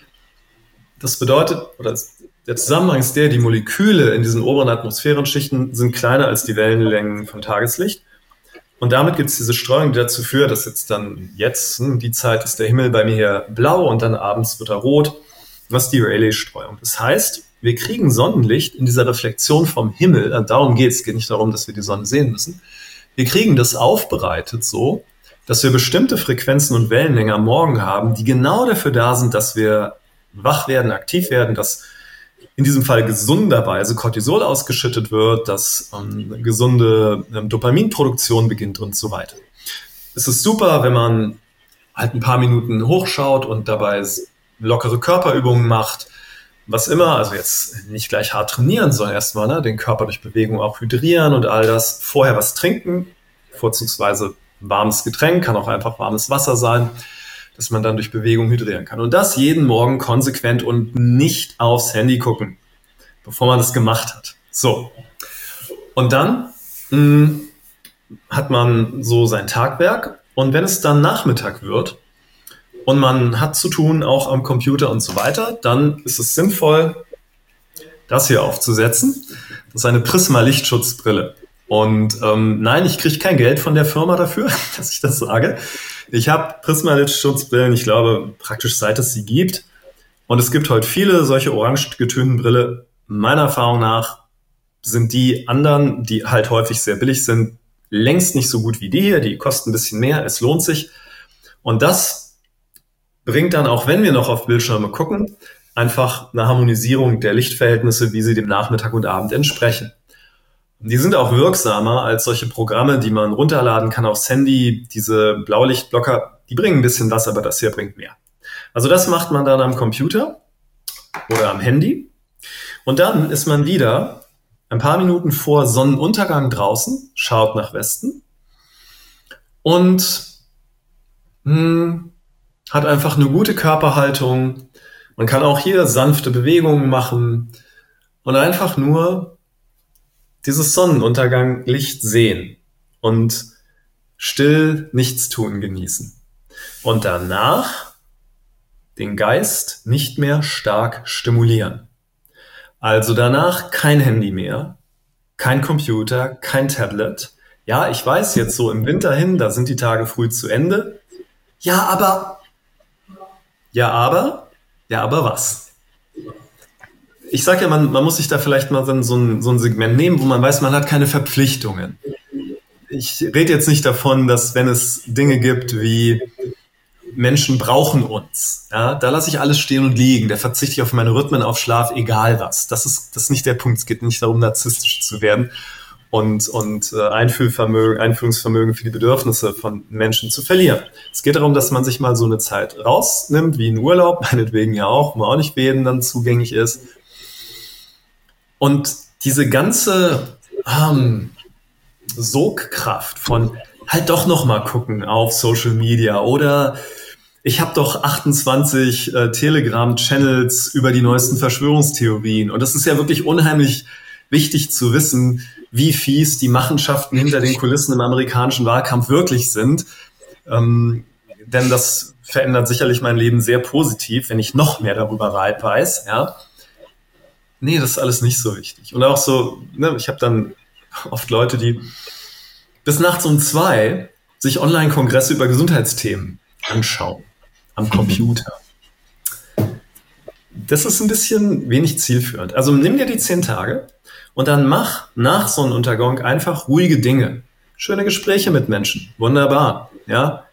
A: das bedeutet, oder der Zusammenhang ist die Moleküle in diesen oberen Atmosphärenschichten sind kleiner als die Wellenlängen von Tageslicht. Und damit gibt es diese Streuung, die dazu führt, dass die Zeit ist der Himmel bei mir hier blau und dann abends wird er rot. Das ist die Rayleigh-Streuung. Das heißt, wir kriegen Sonnenlicht in dieser Reflexion vom Himmel. Darum geht es. Es geht nicht darum, dass wir die Sonne sehen müssen. Wir kriegen das aufbereitet so, dass wir bestimmte Frequenzen und Wellenlängen am Morgen haben, die genau dafür da sind, dass wir wach werden, aktiv werden, dass in diesem Fall gesunderweise Cortisol ausgeschüttet wird, dass gesunde Dopaminproduktion beginnt und so weiter. Es ist super, wenn man halt ein paar Minuten hochschaut und dabei lockere Körperübungen macht, was immer, also jetzt nicht gleich hart trainieren, sondern erstmal den Körper durch Bewegung auch hydrieren und all das. Vorher was trinken, vorzugsweise warmes Getränk, kann auch einfach warmes Wasser sein, dass man dann durch Bewegung hydrieren kann. Und das jeden Morgen konsequent und nicht aufs Handy gucken. bevor man das gemacht hat. So. Und dann hat man so sein Tagwerk und wenn es dann Nachmittag wird und man hat zu tun, auch am Computer und so weiter, dann ist es sinnvoll, das hier aufzusetzen. Das ist eine Prisma-Lichtschutzbrille. Und nein, ich kriege kein Geld von der Firma dafür, dass ich das sage. Ich habe Prisma-Lichtschutzbrillen, ich glaube, praktisch seit es sie gibt. Und es gibt heute viele solche orange getönten Brille. Meiner Erfahrung nach sind die anderen, die halt häufig sehr billig sind, längst nicht so gut wie die hier. Die kosten ein bisschen mehr, es lohnt sich. Und das bringt dann, auch wenn wir noch auf Bildschirme gucken, einfach eine Harmonisierung der Lichtverhältnisse, wie sie dem Nachmittag und Abend entsprechen. Die sind auch wirksamer als solche Programme, die man runterladen kann aufs Handy. Diese Blaulichtblocker, die bringen ein bisschen was, aber das hier bringt mehr. Also das macht man dann am Computer oder am Handy. Und dann ist man wieder ein paar Minuten vor Sonnenuntergang draußen, schaut nach Westen und hat einfach eine gute Körperhaltung. Man kann auch hier sanfte Bewegungen machen und einfach nur dieses Sonnenunterganglicht sehen und still Nichtstun genießen. Und danach den Geist nicht mehr stark stimulieren. Also danach kein Handy mehr, kein Computer, kein Tablet. Ja, ich weiß jetzt so im Winter hin, da sind die Tage früh zu Ende. Ja, aber was? Ich sage ja, man muss sich da vielleicht mal so ein Segment nehmen, wo man weiß, man hat keine Verpflichtungen. Ich rede jetzt nicht davon, dass wenn es Dinge gibt wie Menschen brauchen uns, ja, da lasse ich alles stehen und liegen, da verzichte ich auf meine Rhythmen, auf Schlaf, egal was. Das ist nicht der Punkt. Es geht nicht darum, narzisstisch zu werden und Einfühlungsvermögen für die Bedürfnisse von Menschen zu verlieren. Es geht darum, dass man sich mal so eine Zeit rausnimmt, wie ein Urlaub, meinetwegen ja auch, wo auch nicht für jeden dann zugänglich ist. Und diese ganze Sogkraft von halt doch noch mal gucken auf Social Media oder ich habe doch 28 Telegram-Channels über die neuesten Verschwörungstheorien und das ist ja wirklich unheimlich wichtig zu wissen, wie fies die Machenschaften hinter den Kulissen im amerikanischen Wahlkampf wirklich sind, denn das verändert sicherlich mein Leben sehr positiv, wenn ich noch mehr darüber weiß, ja. Nee, das ist alles nicht so wichtig. Und auch so, ne, ich habe dann oft Leute, die bis nachts um 2 sich Online-Kongresse über Gesundheitsthemen anschauen am Computer. Das ist ein bisschen wenig zielführend. Also nimm dir die 10 Tage und dann mach nach Sonnenuntergang einfach ruhige Dinge. Schöne Gespräche mit Menschen. Wunderbar. Ja.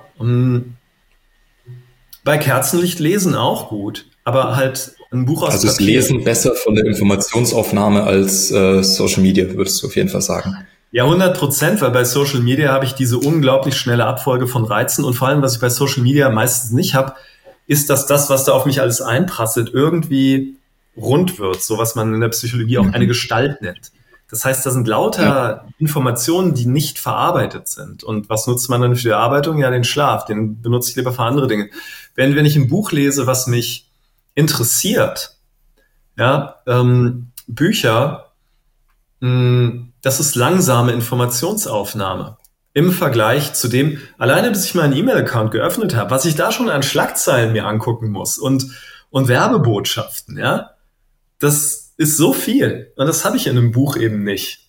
A: Bei Kerzenlicht lesen auch gut, aber halt ein Buch aus
B: Also ist Lesen besser von der Informationsaufnahme als Social Media, würdest du auf jeden Fall sagen?
A: Ja, 100%, weil bei Social Media habe ich diese unglaublich schnelle Abfolge von Reizen und vor allem, was ich bei Social Media meistens nicht habe, ist, dass das, was da auf mich alles einprasselt, irgendwie rund wird, so was man in der Psychologie auch eine Gestalt nennt. Das heißt, da sind lauter Informationen, die nicht verarbeitet sind. Und was nutzt man dann für die Erarbeitung? Ja, den Schlaf, den benutze ich lieber für andere Dinge. Wenn ich ein Buch lese, was mich interessiert, ja, Bücher, das ist langsame Informationsaufnahme im Vergleich zu dem, alleine bis ich meinen E-Mail-Account geöffnet habe, was ich da schon an Schlagzeilen mir angucken muss und Werbebotschaften, ja, das ist so viel und das habe ich in einem Buch eben nicht.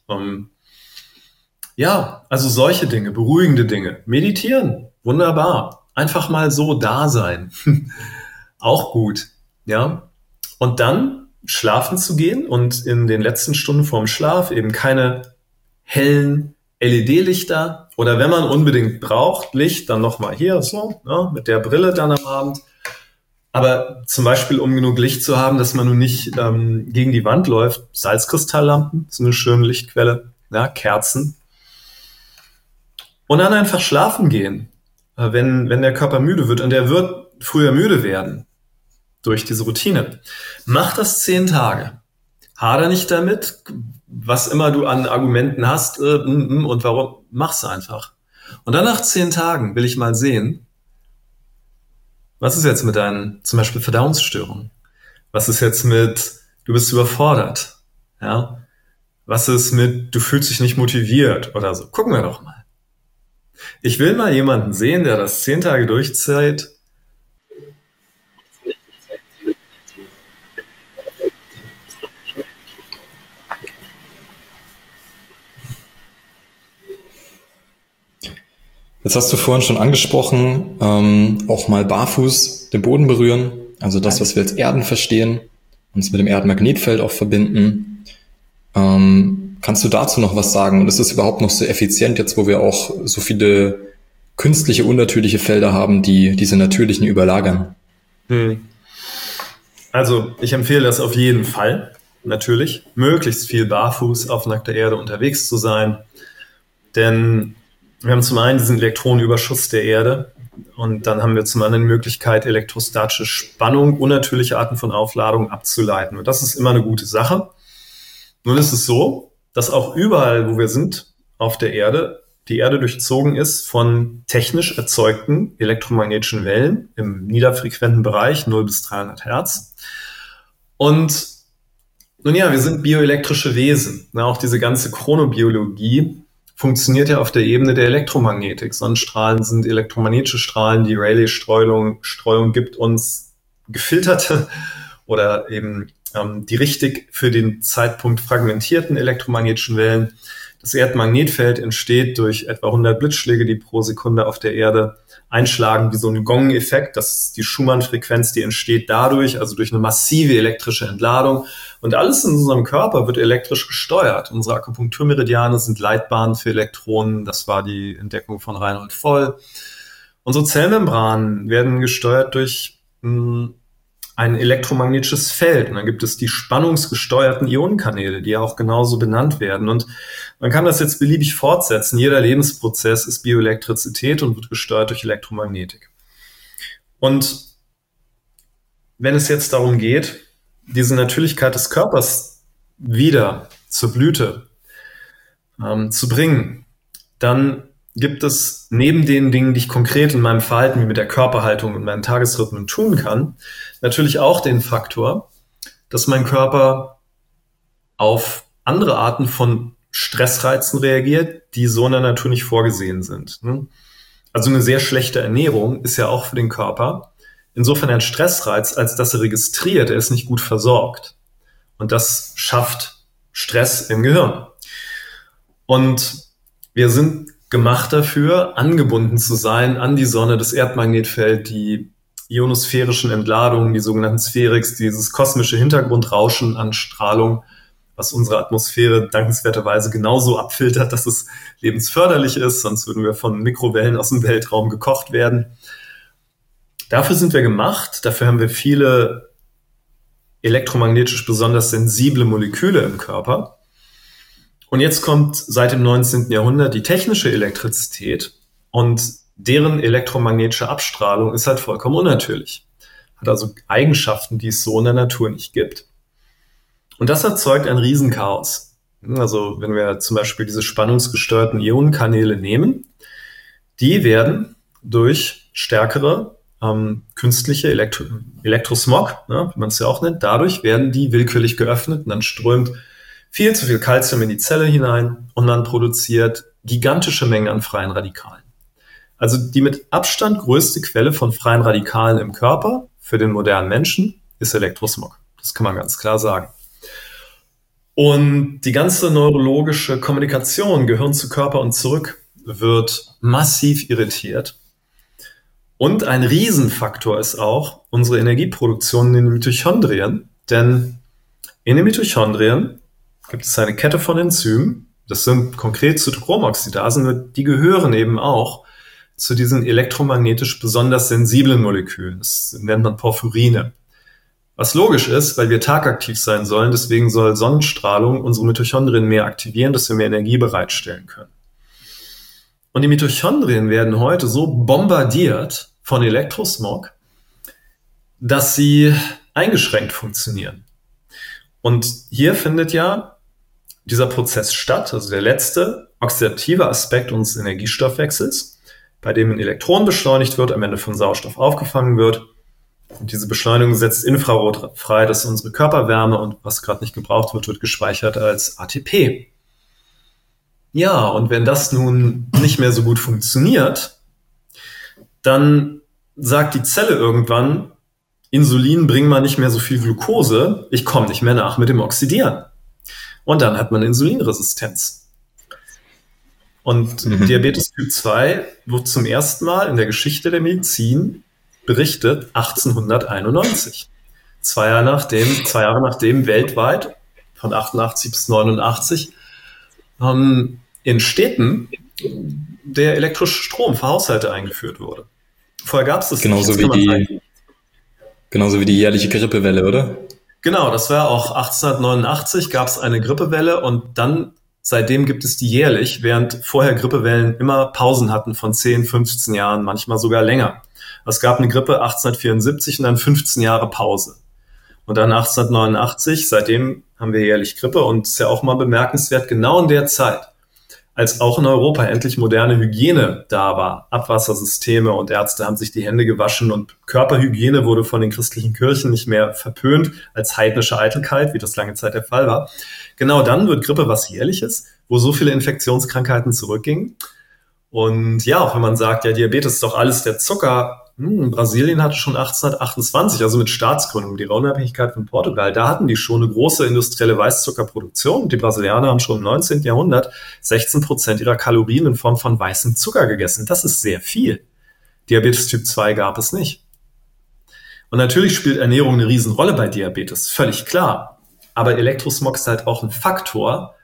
A: Ja, also solche Dinge, beruhigende Dinge, meditieren, wunderbar, einfach mal so da sein, auch gut, ja, und dann schlafen zu gehen und in den letzten Stunden vorm Schlaf eben keine hellen LED-Lichter oder wenn man unbedingt braucht, Licht, dann nochmal hier so, ja, mit der Brille dann am Abend. Aber zum Beispiel, um genug Licht zu haben, dass man nun nicht gegen die Wand läuft, Salzkristalllampen, so eine schöne Lichtquelle, ja, Kerzen. Und dann einfach schlafen gehen, wenn der Körper müde wird und der wird früher müde werden. Durch diese Routine. Mach das 10 Tage. Hader nicht damit, was immer du an Argumenten hast und warum, mach's einfach. Und dann nach 10 Tagen will ich mal sehen, was ist jetzt mit deinen zum Beispiel Verdauungsstörungen? Was ist jetzt mit du bist überfordert. Ja? Was ist mit, du fühlst dich nicht motiviert oder so? Gucken wir doch mal. Ich will mal jemanden sehen, der das 10 Tage durchzieht.
B: Jetzt hast du vorhin schon angesprochen, auch mal barfuß den Boden berühren, also das, was wir als Erden verstehen, uns mit dem Erdmagnetfeld auch verbinden. Kannst du dazu noch was sagen? Und ist es überhaupt noch so effizient jetzt, wo wir auch so viele künstliche, unnatürliche Felder haben, die diese natürlichen überlagern?
A: Also ich empfehle das auf jeden Fall, natürlich, möglichst viel barfuß auf nackter Erde unterwegs zu sein, denn wir haben zum einen diesen Elektronenüberschuss der Erde und dann haben wir zum anderen die Möglichkeit, elektrostatische Spannung, unnatürliche Arten von Aufladung abzuleiten. Und das ist immer eine gute Sache. Nun ist es so, dass auch überall, wo wir sind auf der Erde, die Erde durchzogen ist von technisch erzeugten elektromagnetischen Wellen im niederfrequenten Bereich, 0 bis 300 Hertz. Und nun ja, wir sind bioelektrische Wesen. Auch diese ganze Chronobiologie funktioniert ja auf der Ebene der Elektromagnetik. Sonnenstrahlen sind elektromagnetische Strahlen, die Rayleigh-Streuung gibt uns gefilterte oder eben die richtig für den Zeitpunkt fragmentierten elektromagnetischen Wellen. Das Erdmagnetfeld entsteht durch etwa 100 Blitzschläge, die pro Sekunde auf der Erde einschlagen, wie so ein Gong-Effekt. Das ist die Schumann-Frequenz, die entsteht dadurch, also durch eine massive elektrische Entladung. Und alles in unserem Körper wird elektrisch gesteuert. Unsere Akupunkturmeridiane sind Leitbahnen für Elektronen. Das war die Entdeckung von Reinhold Voll. Unsere Zellmembranen werden gesteuert durch ein elektromagnetisches Feld. Und dann gibt es die spannungsgesteuerten Ionenkanäle, die ja auch genauso benannt werden. Und man kann das jetzt beliebig fortsetzen. Jeder Lebensprozess ist Bioelektrizität und wird gesteuert durch Elektromagnetik. Und wenn es jetzt darum geht, diese Natürlichkeit des Körpers wieder zur Blüte zu bringen, dann gibt es neben den Dingen, die ich konkret in meinem Verhalten, wie mit der Körperhaltung und meinen Tagesrhythmen tun kann, natürlich auch den Faktor, dass mein Körper auf andere Arten von Stressreizen reagiert, die so in der Natur nicht vorgesehen sind. Also eine sehr schlechte Ernährung ist ja auch für den Körper insofern ein Stressreiz, als dass er registriert, er ist nicht gut versorgt. Und das schafft Stress im Gehirn. Und wir sind gemacht dafür, angebunden zu sein an die Sonne, das Erdmagnetfeld, die ionosphärischen Entladungen, die sogenannten Sphärix, dieses kosmische Hintergrundrauschen an Strahlung, was unsere Atmosphäre dankenswerterweise genauso abfiltert, dass es lebensförderlich ist, sonst würden wir von Mikrowellen aus dem Weltraum gekocht werden. Dafür sind wir gemacht, dafür haben wir viele elektromagnetisch besonders sensible Moleküle im Körper. Und jetzt kommt seit dem 19. Jahrhundert die technische Elektrizität und deren elektromagnetische Abstrahlung ist halt vollkommen unnatürlich. Hat also Eigenschaften, die es so in der Natur nicht gibt. Und das erzeugt ein Riesenchaos. Also wenn wir zum Beispiel diese spannungsgesteuerten Ionenkanäle nehmen, die werden durch stärkere künstliche Elektrosmog, wie man es ja auch nennt, dadurch werden die willkürlich geöffnet und dann strömt viel zu viel Calcium in die Zelle hinein und man produziert gigantische Mengen an freien Radikalen. Also die mit Abstand größte Quelle von freien Radikalen im Körper für den modernen Menschen ist Elektrosmog. Das kann man ganz klar sagen. Und die ganze neurologische Kommunikation, Gehirn zu Körper und zurück, wird massiv irritiert. Und ein Riesenfaktor ist auch unsere Energieproduktion in den Mitochondrien. Denn in den Mitochondrien gibt es eine Kette von Enzymen. Das sind konkret Zytochromoxidasen, die gehören eben auch zu diesen elektromagnetisch besonders sensiblen Molekülen. Das nennt man Porphyrine. Was logisch ist, weil wir tagaktiv sein sollen. Deswegen soll Sonnenstrahlung unsere Mitochondrien mehr aktivieren, dass wir mehr Energie bereitstellen können. Und die Mitochondrien werden heute so bombardiert von Elektrosmog, dass sie eingeschränkt funktionieren. Und hier findet ja dieser Prozess statt, also der letzte oxidative Aspekt unseres Energiestoffwechsels, bei dem ein Elektron beschleunigt wird, am Ende von Sauerstoff aufgefangen wird Und diese Beschleunigung setzt Infrarot frei, das ist unsere Körperwärme, und was gerade nicht gebraucht wird, wird gespeichert als ATP. Ja, und wenn das nun nicht mehr so gut funktioniert, dann sagt die Zelle irgendwann, Insulin, bring mal nicht mehr so viel Glucose, ich komme nicht mehr nach mit dem Oxidieren. Und dann hat man Insulinresistenz. Und Diabetes Typ 2 wird zum ersten Mal in der Geschichte der Medizin berichtet 1891. 2 Jahre nachdem weltweit von 88 bis 89 in Städten der elektrische Strom für Haushalte eingeführt wurde. Vorher gab es das nicht.
B: Genauso wie die jährliche Grippewelle, oder?
A: Genau, das war auch 1889 gab es eine Grippewelle, und dann seitdem gibt es die jährlich, während vorher Grippewellen immer Pausen hatten von 10, 15 Jahren, manchmal sogar länger. Es gab eine Grippe 1874 und dann 15 Jahre Pause. Und dann 1889, seitdem haben wir jährlich Grippe, und es ist ja auch mal bemerkenswert, genau in der Zeit, als auch in Europa endlich moderne Hygiene da war, Abwassersysteme und Ärzte haben sich die Hände gewaschen und Körperhygiene wurde von den christlichen Kirchen nicht mehr verpönt als heidnische Eitelkeit, wie das lange Zeit der Fall war. Genau dann wird Grippe was Jährliches, wo so viele Infektionskrankheiten zurückgingen. Und ja, auch wenn man sagt, ja, Diabetes ist doch alles der Zucker. Brasilien hatte schon 1828, also mit Staatsgründung, die Unabhängigkeit von Portugal, da hatten die schon eine große industrielle Weißzuckerproduktion. Die Brasilianer haben schon im 19. Jahrhundert 16% ihrer Kalorien in Form von weißem Zucker gegessen. Das ist sehr viel. Diabetes Typ 2 gab es nicht. Und natürlich spielt Ernährung eine Riesenrolle bei Diabetes, völlig klar. Aber Elektrosmog ist halt auch ein Faktor,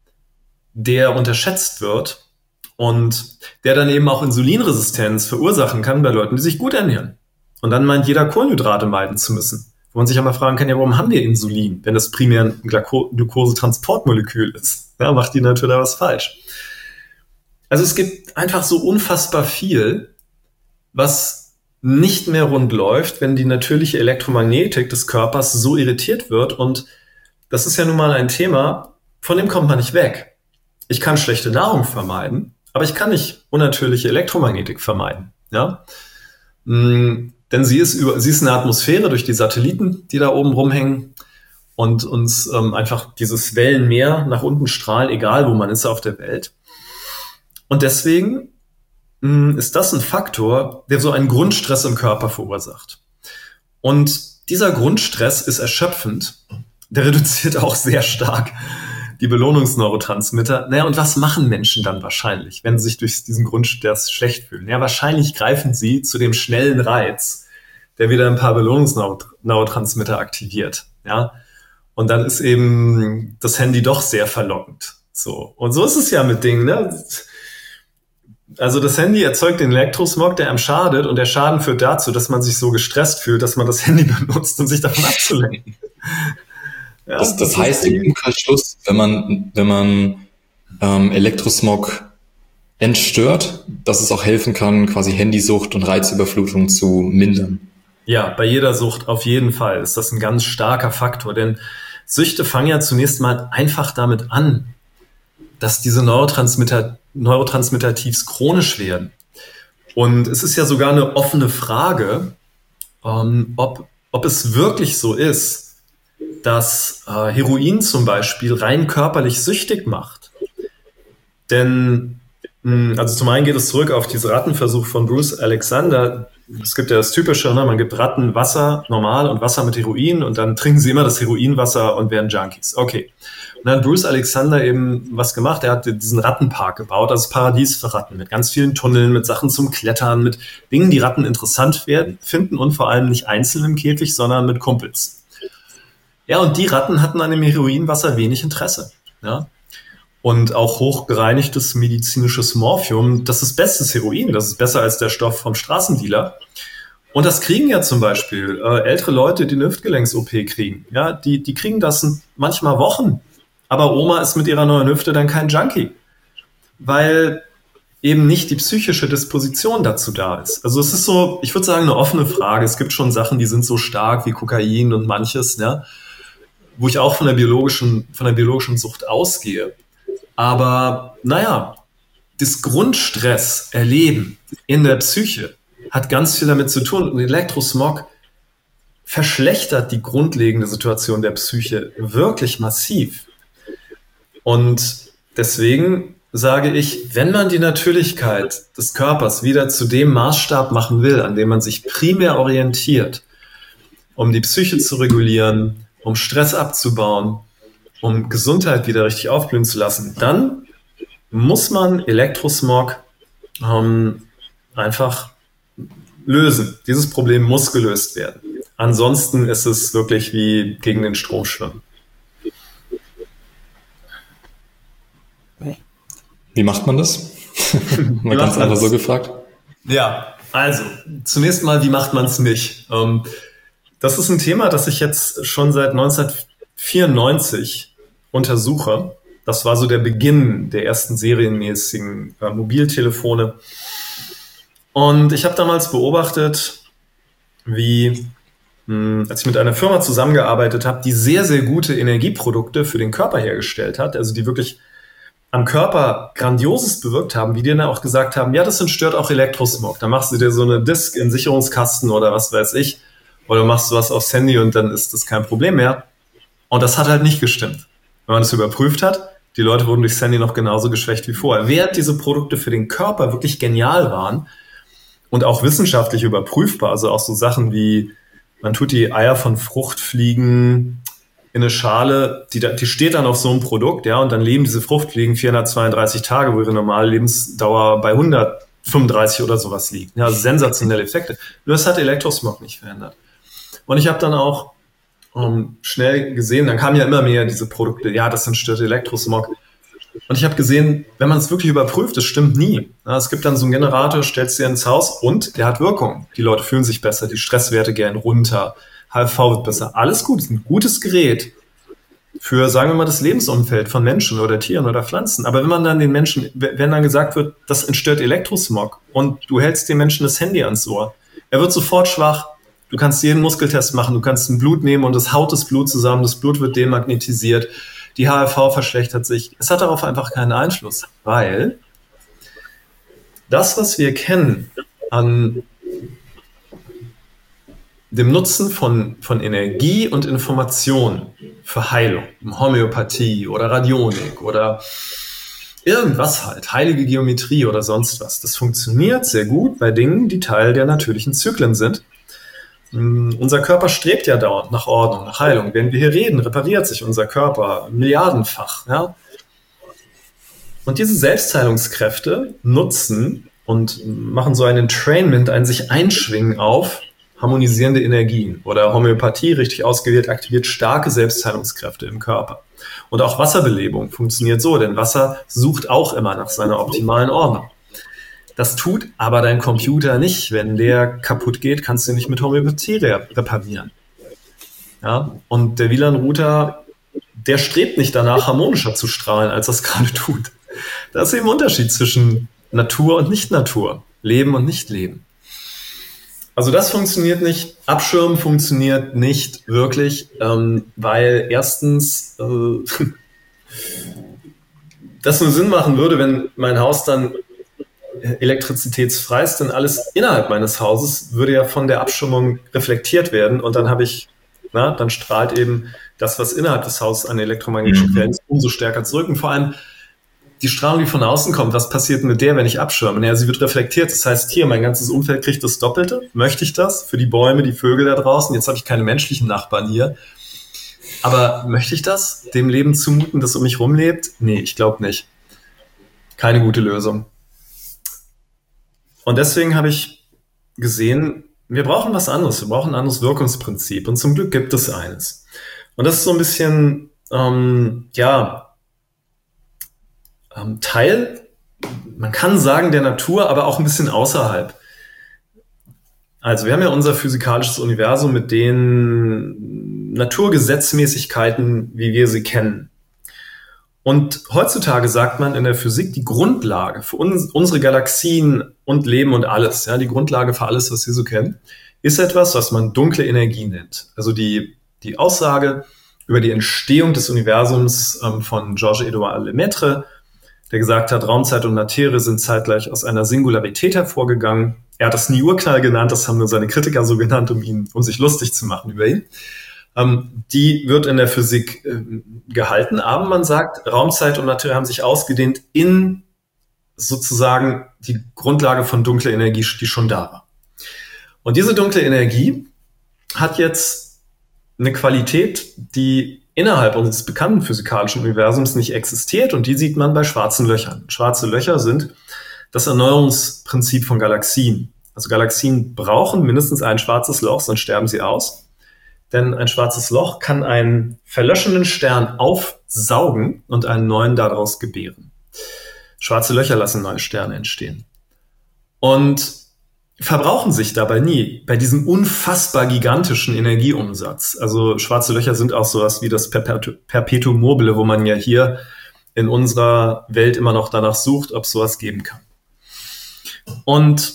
A: der unterschätzt wird und der dann eben auch Insulinresistenz verursachen kann bei Leuten, die sich gut ernähren. Und dann meint jeder, Kohlenhydrate meiden zu müssen. Wo man sich auch mal fragen kann, ja, warum haben wir Insulin, wenn das primär ein Glukosetransportmolekül ist? Ja, macht die Natur da was falsch? Also es gibt einfach so unfassbar viel, was nicht mehr rund läuft, wenn die natürliche Elektromagnetik des Körpers so irritiert wird. Und das ist ja nun mal ein Thema, von dem kommt man nicht weg. Ich kann schlechte Nahrung vermeiden, aber ich kann nicht unnatürliche Elektromagnetik vermeiden. Ja? Denn sie ist in der Atmosphäre durch die Satelliten, die da oben rumhängen und uns einfach dieses Wellenmeer nach unten strahlen, egal wo man ist auf der Welt. Und deswegen ist das ein Faktor, der so einen Grundstress im Körper verursacht. Und dieser Grundstress ist erschöpfend. Der reduziert auch sehr stark die Belohnungsneurotransmitter. Naja, und was machen Menschen dann wahrscheinlich, wenn sie sich durch diesen Grundstress schlecht fühlen? Ja, wahrscheinlich greifen sie zu dem schnellen Reiz, der wieder ein paar Belohnungsneurotransmitter aktiviert. Ja, und dann ist eben das Handy doch sehr verlockend. So. Und so ist es ja mit Dingen, ne? Also das Handy erzeugt den Elektrosmog, der einem schadet, und der Schaden führt dazu, dass man sich so gestresst fühlt, dass man das Handy benutzt, um sich davon abzulenken. Ja,
B: das heißt im Umkehrschluss, wenn man Elektrosmog entstört, dass es auch helfen kann, quasi Handysucht und Reizüberflutung zu mindern.
A: Ja, bei jeder Sucht auf jeden Fall ist das ein ganz starker Faktor, denn Süchte fangen ja zunächst mal einfach damit an, dass diese Neurotransmitter-Tiefs chronisch werden. Und es ist ja sogar eine offene Frage, ob es wirklich so ist, dass Heroin zum Beispiel rein körperlich süchtig macht. Denn, also zum einen geht es zurück auf diesen Rattenversuch von Bruce Alexander. Es gibt ja das Typische, ne? Man gibt Ratten Wasser normal und Wasser mit Heroin, und dann trinken sie immer das Heroinwasser und werden Junkies. Okay. Und dann hat Bruce Alexander eben was gemacht. Er hat diesen Rattenpark gebaut, also das Paradies für Ratten, mit ganz vielen Tunneln, mit Sachen zum Klettern, mit Dingen, die Ratten interessant finden, und vor allem nicht einzeln im Käfig, sondern mit Kumpels. Ja, und die Ratten hatten an dem Heroinwasser wenig Interesse. Ja? Und auch hochgereinigtes medizinisches Morphium, das ist bestes Heroin, das ist besser als der Stoff vom Straßendealer. Und das kriegen ja zum Beispiel ältere Leute, die eine Hüftgelenks-OP kriegen. Ja, die kriegen das manchmal Wochen. Aber Oma ist mit ihrer neuen Hüfte dann kein Junkie, weil eben nicht die psychische Disposition dazu da ist. Also es ist so, ich würde sagen, eine offene Frage. Es gibt schon Sachen, die sind so stark wie Kokain und manches, ja, wo ich auch von der biologischen Sucht ausgehe. Aber naja, das Grundstress erleben in der Psyche hat ganz viel damit zu tun. Und Elektrosmog verschlechtert die grundlegende Situation der Psyche wirklich massiv. Und deswegen sage ich, wenn man die Natürlichkeit des Körpers wieder zu dem Maßstab machen will, an dem man sich primär orientiert, um die Psyche zu regulieren, um Stress abzubauen, um Gesundheit wieder richtig aufblühen zu lassen, dann muss man Elektrosmog einfach lösen. Dieses Problem muss gelöst werden. Ansonsten ist es wirklich wie gegen den Strom schwimmen.
B: Wie macht man das? Mal ganz einfach so gefragt.
A: Ja, also zunächst mal, wie macht man es nicht? Das ist ein Thema, das ich jetzt schon seit 1994 untersuche. Das war so der Beginn der ersten serienmäßigen Mobiltelefone. Und ich habe damals beobachtet, wie, als ich mit einer Firma zusammengearbeitet habe, die sehr, sehr gute Energieprodukte für den Körper hergestellt hat, also die wirklich am Körper Grandioses bewirkt haben, wie die dann auch gesagt haben, ja, das entstört auch Elektrosmog. Da machst du dir so eine Disk in Sicherungskasten oder was weiß ich, oder machst du was aufs Handy und dann ist das kein Problem mehr. Und das hat halt nicht gestimmt. Wenn man das überprüft hat, die Leute wurden durchs Handy noch genauso geschwächt wie vorher. Während diese Produkte für den Körper wirklich genial waren und auch wissenschaftlich überprüfbar, also auch so Sachen wie, man tut die Eier von Fruchtfliegen in eine Schale, die steht dann auf so einem Produkt, ja, und dann leben diese Fruchtfliegen 432 Tage, wo ihre normale Lebensdauer bei 135 oder sowas liegt. Ja, sensationelle Effekte. Nur das hat Elektrosmog nicht verändert. Und ich habe dann auch schnell gesehen, dann kamen ja immer mehr diese Produkte, ja, das entstört Elektrosmog. Und ich habe gesehen, wenn man es wirklich überprüft, das stimmt nie. Ja, es gibt dann so einen Generator, stellst dir ins Haus und der hat Wirkung. Die Leute fühlen sich besser, die Stresswerte gehen runter, HIV wird besser. Alles gut, ist ein gutes Gerät für, sagen wir mal, das Lebensumfeld von Menschen oder Tieren oder Pflanzen. Aber wenn man dann den Menschen, wenn dann gesagt wird, das entstört Elektrosmog und du hältst dem Menschen das Handy ans Ohr, er wird sofort schwach. Du kannst jeden Muskeltest machen, du kannst ein Blut nehmen und es haut das Blut zusammen, das Blut wird demagnetisiert, die HIV verschlechtert sich. Es hat darauf einfach keinen Einfluss, weil das, was wir kennen an dem Nutzen von Energie und Information für Heilung, Homöopathie oder Radionik oder irgendwas halt, heilige Geometrie oder sonst was, das funktioniert sehr gut bei Dingen, die Teil der natürlichen Zyklen sind. Unser Körper strebt ja dauernd nach Ordnung, nach Heilung. Wenn wir hier reden, repariert sich unser Körper milliardenfach. Ja? Und diese Selbstheilungskräfte nutzen und machen so ein Entrainment, ein sich einschwingen auf harmonisierende Energien. Oder Homöopathie, richtig ausgewählt, aktiviert starke Selbstheilungskräfte im Körper. Und auch Wasserbelebung funktioniert so, denn Wasser sucht auch immer nach seiner optimalen Ordnung. Das tut aber dein Computer nicht. Wenn der kaputt geht, kannst du ihn nicht mit Homöopathie reparieren. Ja? Und der WLAN-Router, der strebt nicht danach, harmonischer zu strahlen, als das gerade tut. Da ist eben ein Unterschied zwischen Natur und Nicht-Natur, Leben und Nicht-Leben. Also das funktioniert nicht. Abschirmen funktioniert nicht wirklich, weil erstens das nur Sinn machen würde, wenn mein Haus dann elektrizitätsfrei ist, denn alles innerhalb meines Hauses würde ja von der Abschirmung reflektiert werden und dann habe ich, dann strahlt eben das, was innerhalb des Hauses an elektromagnetischen Quellen ist, umso stärker zurück. Und vor allem die Strahlung, die von außen kommt, was passiert mit der, wenn ich abschirme? Naja, sie wird reflektiert, das heißt hier, mein ganzes Umfeld kriegt das Doppelte. Möchte ich das? Für die Bäume, die Vögel da draußen. Jetzt habe ich keine menschlichen Nachbarn hier. Aber möchte ich das? Dem Leben zumuten, das um mich rumlebt? Nee, ich glaube nicht. Keine gute Lösung. Und deswegen habe ich gesehen, wir brauchen was anderes. Wir brauchen ein anderes Wirkungsprinzip. Und zum Glück gibt es eines. Und das ist so ein bisschen, Teil, man kann sagen, der Natur, aber auch ein bisschen außerhalb. Also wir haben ja unser physikalisches Universum mit den Naturgesetzmäßigkeiten, wie wir sie kennen. Und heutzutage sagt man in der Physik, die Grundlage für unsere Galaxien und Leben und alles, ja, die Grundlage für alles, was wir so kennen, ist etwas, was man dunkle Energie nennt. Also die Aussage über die Entstehung des Universums von Georges-Édouard Lemaitre, der gesagt hat, Raumzeit und Materie sind zeitgleich aus einer Singularität hervorgegangen. Er hat das nie Urknall genannt, das haben nur seine Kritiker so genannt, um sich lustig zu machen über ihn. Die wird in der Physik gehalten, aber man sagt, Raumzeit und Materie haben sich ausgedehnt in sozusagen die Grundlage von dunkler Energie, die schon da war. Und diese dunkle Energie hat jetzt eine Qualität, die innerhalb unseres bekannten physikalischen Universums nicht existiert, und die sieht man bei schwarzen Löchern. Schwarze Löcher sind das Erneuerungsprinzip von Galaxien. Also Galaxien brauchen mindestens ein schwarzes Loch, sonst sterben sie aus. Denn ein schwarzes Loch kann einen verlöschenden Stern aufsaugen und einen neuen daraus gebären. Schwarze Löcher lassen neue Sterne entstehen. Und verbrauchen sich dabei nie bei diesem unfassbar gigantischen Energieumsatz. Also schwarze Löcher sind auch sowas wie das Perpetuum mobile, wo man ja hier in unserer Welt immer noch danach sucht, ob es sowas geben kann. Und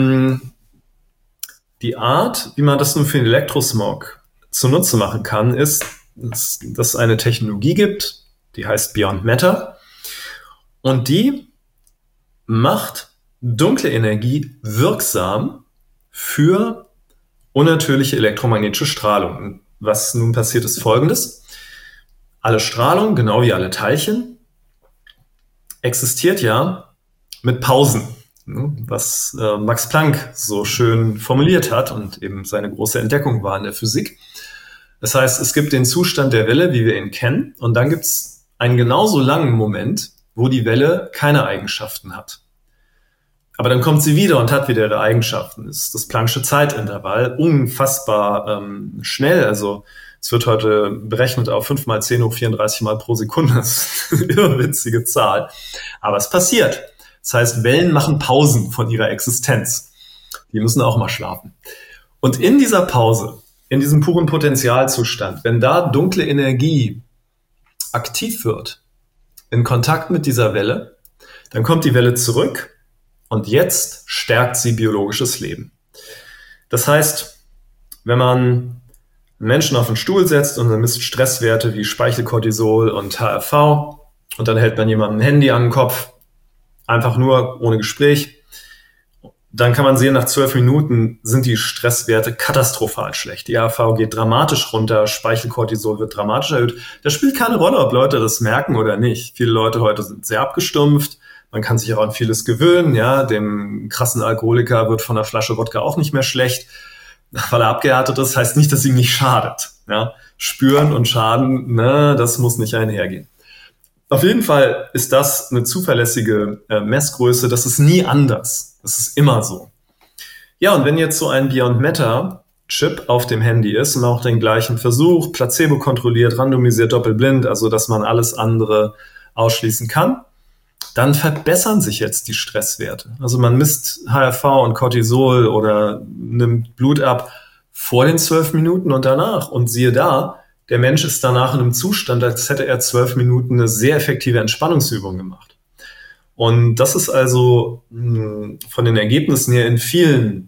A: die Art, wie man das nun für den Elektrosmog zunutze machen kann, ist, dass es eine Technologie gibt, die heißt Beyond Matter, und die macht dunkle Energie wirksam für unnatürliche elektromagnetische Strahlung. Und was nun passiert, ist Folgendes. Alle Strahlung, genau wie alle Teilchen, existiert ja mit Pausen, was Max Planck so schön formuliert hat und eben seine große Entdeckung war in der Physik. Das heißt, es gibt den Zustand der Welle, wie wir ihn kennen, und dann gibt es einen genauso langen Moment, wo die Welle keine Eigenschaften hat. Aber dann kommt sie wieder und hat wieder ihre Eigenschaften. Das ist das Planck'sche Zeitintervall, unfassbar schnell. Also es wird heute berechnet auf 5 mal 10 hoch 34 Mal pro Sekunde. Das ist eine irrwitzige Zahl. Aber es passiert. Das heißt, Wellen machen Pausen von ihrer Existenz. Die müssen auch mal schlafen. Und in dieser Pause, in diesem puren Potentialzustand, wenn da dunkle Energie aktiv wird, in Kontakt mit dieser Welle, dann kommt die Welle zurück und jetzt stärkt sie biologisches Leben. Das heißt, wenn man einen Menschen auf den Stuhl setzt und dann misst Stresswerte wie Speichelkortisol und HRV und dann hält man jemandem ein Handy an den Kopf, einfach nur ohne Gespräch, dann kann man sehen, nach 12 Minuten sind die Stresswerte katastrophal schlecht. Die HRV geht dramatisch runter, Speichelkortisol wird dramatisch erhöht. Das spielt keine Rolle, ob Leute das merken oder nicht. Viele Leute heute sind sehr abgestumpft. Man kann sich auch an vieles gewöhnen. Ja, dem krassen Alkoholiker wird von einer Flasche Wodka auch nicht mehr schlecht, weil er abgehärtet ist. Heißt nicht, dass ihm nicht schadet. Ja, spüren und schaden, ne, das muss nicht einhergehen. Auf jeden Fall ist das eine zuverlässige Messgröße. Das ist nie anders. Das ist immer so. Ja, und wenn jetzt so ein Beyond Matter Chip auf dem Handy ist und auch den gleichen Versuch, Placebo kontrolliert, randomisiert, doppelblind, also dass man alles andere ausschließen kann, dann verbessern sich jetzt die Stresswerte. Also man misst HRV und Cortisol oder nimmt Blut ab vor den 12 Minuten und danach. Und siehe da, der Mensch ist danach in einem Zustand, als hätte er 12 Minuten eine sehr effektive Entspannungsübung gemacht. Und das ist also von den Ergebnissen her in vielen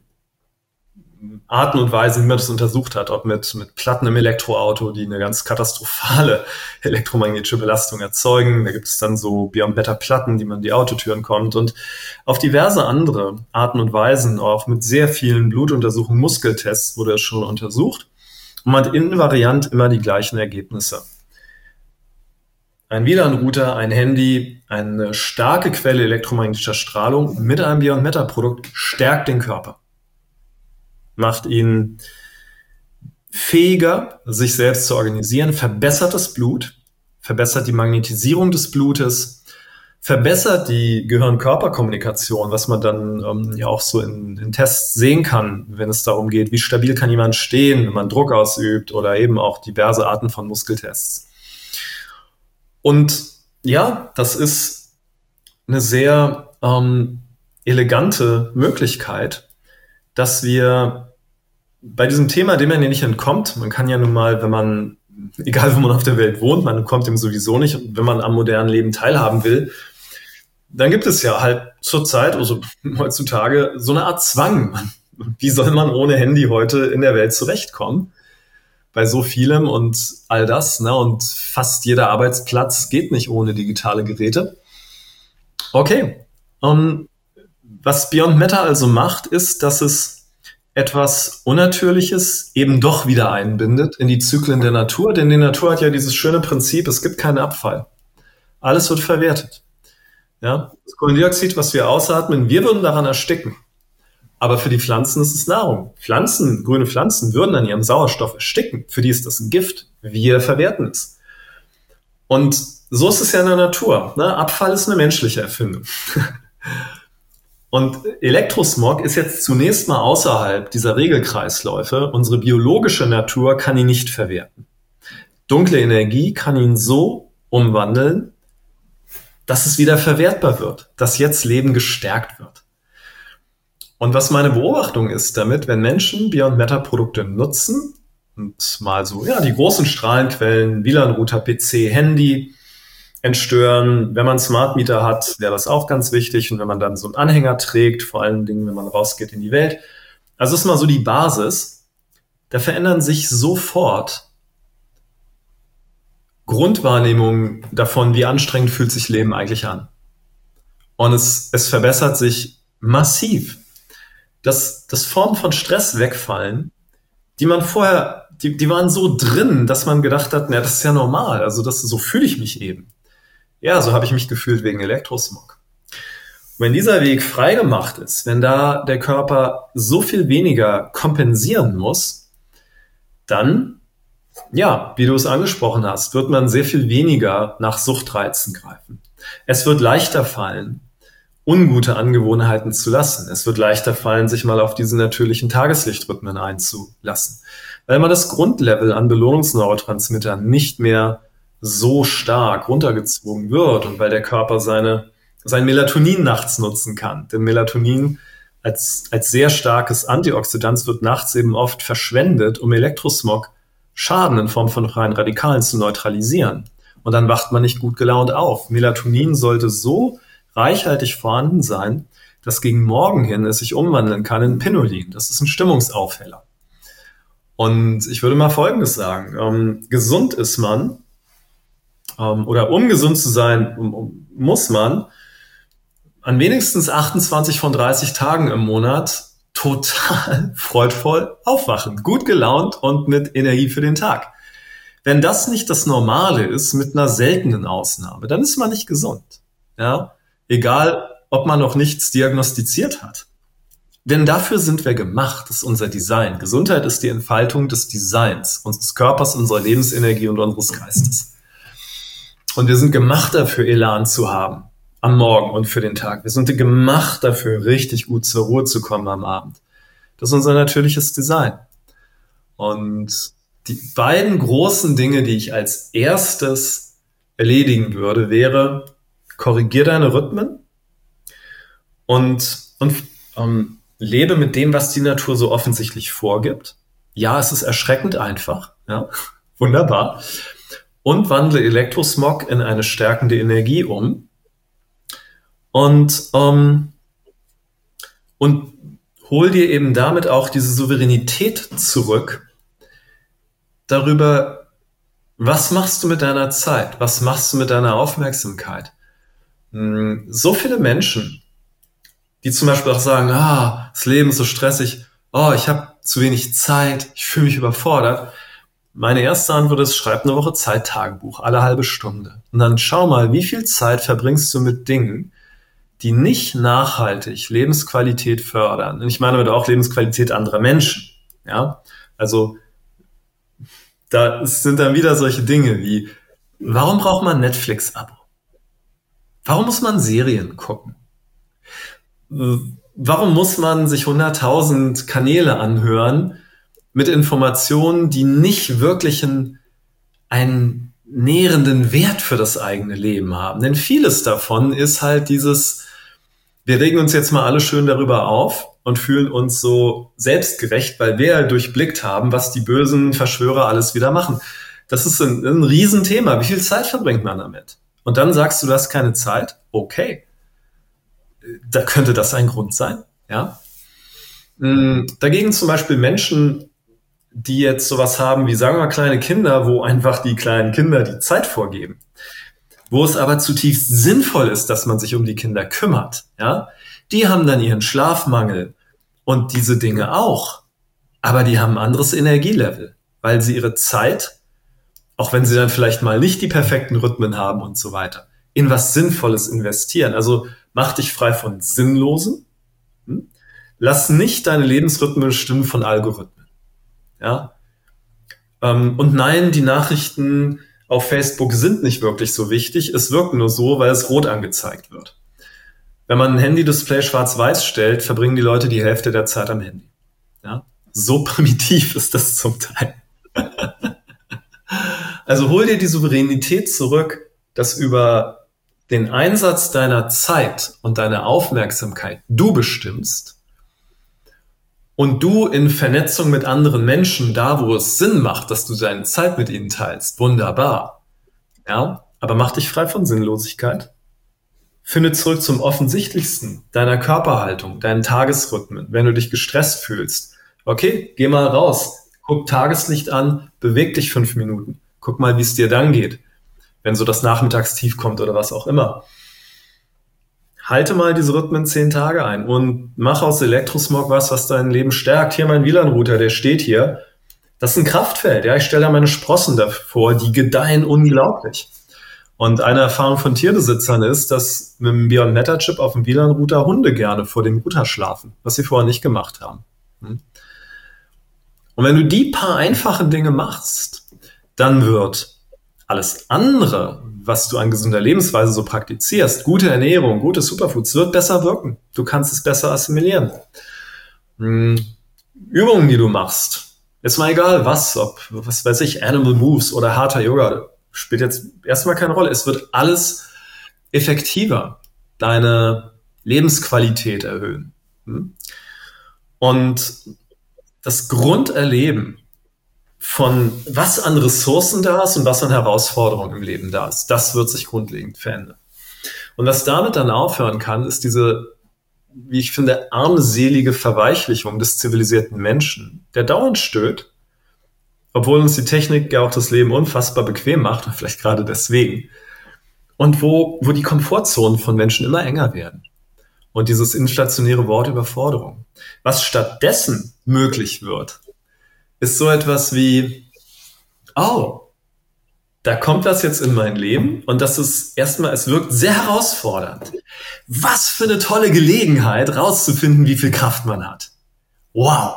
A: Arten und Weisen, wie man das untersucht hat, ob mit Platten im Elektroauto, die eine ganz katastrophale elektromagnetische Belastung erzeugen. Da gibt es dann so Beyond Matter Platten, die man in die Autotüren kommt, und auf diverse andere Arten und Weisen, auch mit sehr vielen Blutuntersuchungen, Muskeltests wurde es schon untersucht. Und man hat invariant immer die gleichen Ergebnisse. Ein WLAN-Router, ein Handy, eine starke Quelle elektromagnetischer Strahlung mit einem Beyond Matter Produkt stärkt den Körper. Macht ihn fähiger, sich selbst zu organisieren, verbessert das Blut, verbessert die Magnetisierung des Blutes, verbessert die Gehirn-Körper-Kommunikation, was man dann ja auch so in Tests sehen kann, wenn es darum geht, wie stabil kann jemand stehen, wenn man Druck ausübt, oder eben auch diverse Arten von Muskeltests. Und ja, das ist eine sehr elegante Möglichkeit, dass wir bei diesem Thema, dem man ja nicht entkommt, man kann ja nun mal, wenn man, egal wo man auf der Welt wohnt, man entkommt dem sowieso nicht, und wenn man am modernen Leben teilhaben will, dann gibt es ja halt zurzeit, also heutzutage, so eine Art Zwang. Wie soll man ohne Handy heute in der Welt zurechtkommen? Bei so vielem und all das, ne? Und fast jeder Arbeitsplatz geht nicht ohne digitale Geräte. Okay, Was Beyond Matter also macht, ist, dass es etwas Unnatürliches eben doch wieder einbindet in die Zyklen der Natur. Denn die Natur hat ja dieses schöne Prinzip, es gibt keinen Abfall. Alles wird verwertet. Ja? Das Kohlendioxid, was wir ausatmen, wir würden daran ersticken. Aber für die Pflanzen ist es Nahrung. Grüne Pflanzen würden an ihrem Sauerstoff ersticken. Für die ist das ein Gift. Wir verwerten es. Und so ist es ja in der Natur. Ne? Abfall ist eine menschliche Erfindung. Und Elektrosmog ist jetzt zunächst mal außerhalb dieser Regelkreisläufe. Unsere biologische Natur kann ihn nicht verwerten. Dunkle Energie kann ihn so umwandeln, dass es wieder verwertbar wird, dass jetzt Leben gestärkt wird. Und was meine Beobachtung ist damit, wenn Menschen Beyond Matter Produkte nutzen und mal so, ja, die großen Strahlenquellen, WLAN-Router, PC, Handy entstören, wenn man Smart Meter hat, wäre das auch ganz wichtig. Und wenn man dann so einen Anhänger trägt, vor allen Dingen, wenn man rausgeht in die Welt. Also das ist mal so die Basis. Da verändern sich sofort Grundwahrnehmungen davon, wie anstrengend fühlt sich Leben eigentlich an. Und es verbessert sich massiv. Dass Formen von Stress wegfallen, die man vorher, die waren so drin, dass man gedacht hat, na, das ist ja normal, also so fühle ich mich eben. Ja, so habe ich mich gefühlt wegen Elektrosmog. Wenn dieser Weg freigemacht ist, wenn da der Körper so viel weniger kompensieren muss, dann, ja, wie du es angesprochen hast, wird man sehr viel weniger nach Suchtreizen greifen. Es wird leichter fallen, ungute Angewohnheiten zu lassen. Es wird leichter fallen, sich mal auf diese natürlichen Tageslichtrhythmen einzulassen, weil man das Grundlevel an Belohnungsneurotransmittern nicht mehr so stark runtergezogen wird und weil der Körper sein Melatonin nachts nutzen kann. Denn Melatonin als sehr starkes Antioxidant wird nachts eben oft verschwendet, um Elektrosmog Schaden in Form von freien Radikalen zu neutralisieren. Und dann wacht man nicht gut gelaunt auf. Melatonin sollte so reichhaltig vorhanden sein, dass gegen Morgen hin es sich umwandeln kann in Pinolin. Das ist ein Stimmungsaufheller. Und ich würde mal Folgendes sagen. Gesund ist man, oder um gesund zu sein, muss man an wenigstens 28 von 30 Tagen im Monat total freudvoll aufwachen, gut gelaunt und mit Energie für den Tag. Wenn das nicht das Normale ist, mit einer seltenen Ausnahme, dann ist man nicht gesund. Ja? Egal, ob man noch nichts diagnostiziert hat. Denn dafür sind wir gemacht, das ist unser Design. Gesundheit ist die Entfaltung des Designs, unseres Körpers, unserer Lebensenergie und unseres Geistes. Und wir sind gemacht dafür, Elan zu haben am Morgen und für den Tag. Wir sind gemacht dafür, richtig gut zur Ruhe zu kommen am Abend. Das ist unser natürliches Design. Und die beiden großen Dinge, die ich als erstes erledigen würde, wäre, korrigier deine Rhythmen und lebe mit dem, was die Natur so offensichtlich vorgibt. Ja, es ist erschreckend einfach. Ja, wunderbar. Und wandle Elektrosmog in eine stärkende Energie um. Und hol dir eben damit auch diese Souveränität zurück darüber, was machst du mit deiner Zeit? Was machst du mit deiner Aufmerksamkeit? So viele Menschen, die zum Beispiel auch sagen, das Leben ist so stressig, ich habe zu wenig Zeit, ich fühle mich überfordert. Meine erste Antwort ist, schreib eine Woche Zeittagebuch, alle halbe Stunde. Und dann schau mal, wie viel Zeit verbringst du mit Dingen, die nicht nachhaltig Lebensqualität fördern. Und ich meine damit auch Lebensqualität anderer Menschen. Ja, also da sind dann wieder solche Dinge wie, warum braucht man Netflix-Abo? Warum muss man Serien gucken? Warum muss man sich 100.000 Kanäle anhören mit Informationen, die nicht wirklich einen nährenden Wert für das eigene Leben haben? Denn vieles davon ist halt wir regen uns jetzt mal alle schön darüber auf und fühlen uns so selbstgerecht, weil wir durchblickt haben, was die bösen Verschwörer alles wieder machen. Das ist ein Riesenthema. Wie viel Zeit verbringt man damit? Und dann sagst du hast keine Zeit? Okay. Da könnte das ein Grund sein. Ja. Dagegen zum Beispiel Menschen, die jetzt sowas haben wie, sagen wir mal, kleine Kinder, wo einfach die kleinen Kinder die Zeit vorgeben. Wo es aber zutiefst sinnvoll ist, dass man sich um die Kinder kümmert. Ja. Die haben dann ihren Schlafmangel und diese Dinge auch. Aber die haben ein anderes Energielevel, weil sie ihre Zeit, auch wenn sie dann vielleicht mal nicht die perfekten Rhythmen haben und so weiter, in was Sinnvolles investieren. Also mach dich frei von Sinnlosen. Lass nicht deine Lebensrhythmen bestimmen von Algorithmen. Ja? Und nein, die Nachrichten auf Facebook sind nicht wirklich so wichtig. Es wirkt nur so, weil es rot angezeigt wird. Wenn man ein Handy-Display schwarz-weiß stellt, verbringen die Leute die Hälfte der Zeit am Handy. Ja? So primitiv ist das zum Teil. Also hol dir die Souveränität zurück, dass über den Einsatz deiner Zeit und deiner Aufmerksamkeit du bestimmst und du in Vernetzung mit anderen Menschen, da wo es Sinn macht, dass du deine Zeit mit ihnen teilst, wunderbar. Ja, aber mach dich frei von Sinnlosigkeit. Finde zurück zum Offensichtlichsten, deiner Körperhaltung, deinen Tagesrhythmen. Wenn du dich gestresst fühlst, okay, geh mal raus, guck Tageslicht an, beweg dich 5 Minuten. Guck mal, wie es dir dann geht, wenn so das Nachmittagstief kommt oder was auch immer. Halte mal diese Rhythmen 10 Tage ein und mach aus Elektrosmog was dein Leben stärkt. Hier mein WLAN-Router, der steht hier. Das ist ein Kraftfeld. Ja, ich stelle da meine Sprossen davor, die gedeihen unglaublich. Und eine Erfahrung von Tierbesitzern ist, dass mit dem Beyond Meta Chip auf dem WLAN-Router Hunde gerne vor dem Router schlafen, was sie vorher nicht gemacht haben. Und wenn du die paar einfachen Dinge machst, dann wird alles andere, was du an gesunder Lebensweise so praktizierst, gute Ernährung, gute Superfoods, wird besser wirken. Du kannst es besser assimilieren. Übungen, die du machst, ist mal egal was, ob, was weiß ich, Animal Moves oder harter Yoga, spielt jetzt erstmal keine Rolle. Es wird alles effektiver, deine Lebensqualität erhöhen. Und das Grunderleben von was an Ressourcen da ist und was an Herausforderungen im Leben da ist, das wird sich grundlegend verändern. Und was damit dann aufhören kann, ist diese, wie ich finde, armselige Verweichlichung des zivilisierten Menschen, der dauernd stöhnt, obwohl uns die Technik ja auch das Leben unfassbar bequem macht, vielleicht gerade deswegen, und wo die Komfortzonen von Menschen immer enger werden. Und dieses inflationäre Wort Überforderung. Was stattdessen möglich wird, ist so etwas wie, oh, da kommt das jetzt in mein Leben und das ist erstmal, es wirkt sehr herausfordernd. Was für eine tolle Gelegenheit, rauszufinden, wie viel Kraft man hat. Wow.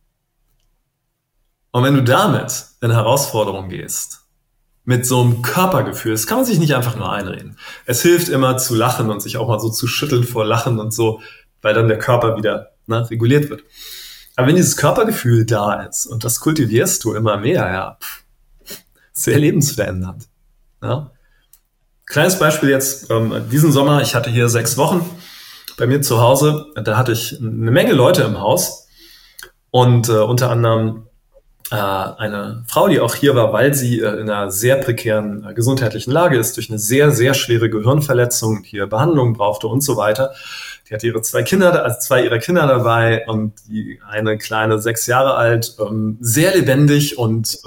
A: Und wenn du damit in Herausforderung gehst, mit so einem Körpergefühl, das kann man sich nicht einfach nur einreden. Es hilft immer zu lachen und sich auch mal so zu schütteln vor Lachen und so, weil dann der Körper wieder reguliert wird. Aber wenn dieses Körpergefühl da ist und das kultivierst du immer mehr, ja, sehr lebensverändernd. Ja. Kleines Beispiel jetzt, diesen Sommer, ich hatte hier 6 Wochen bei mir zu Hause, da hatte ich eine Menge Leute im Haus und unter anderem eine Frau, die auch hier war, weil sie in einer sehr prekären gesundheitlichen Lage ist, durch eine sehr, sehr schwere Gehirnverletzung, hier Behandlung brauchte und so weiter. Die hatte ihre 2 ihrer Kinder dabei und die eine kleine 6 Jahre alt, sehr lebendig und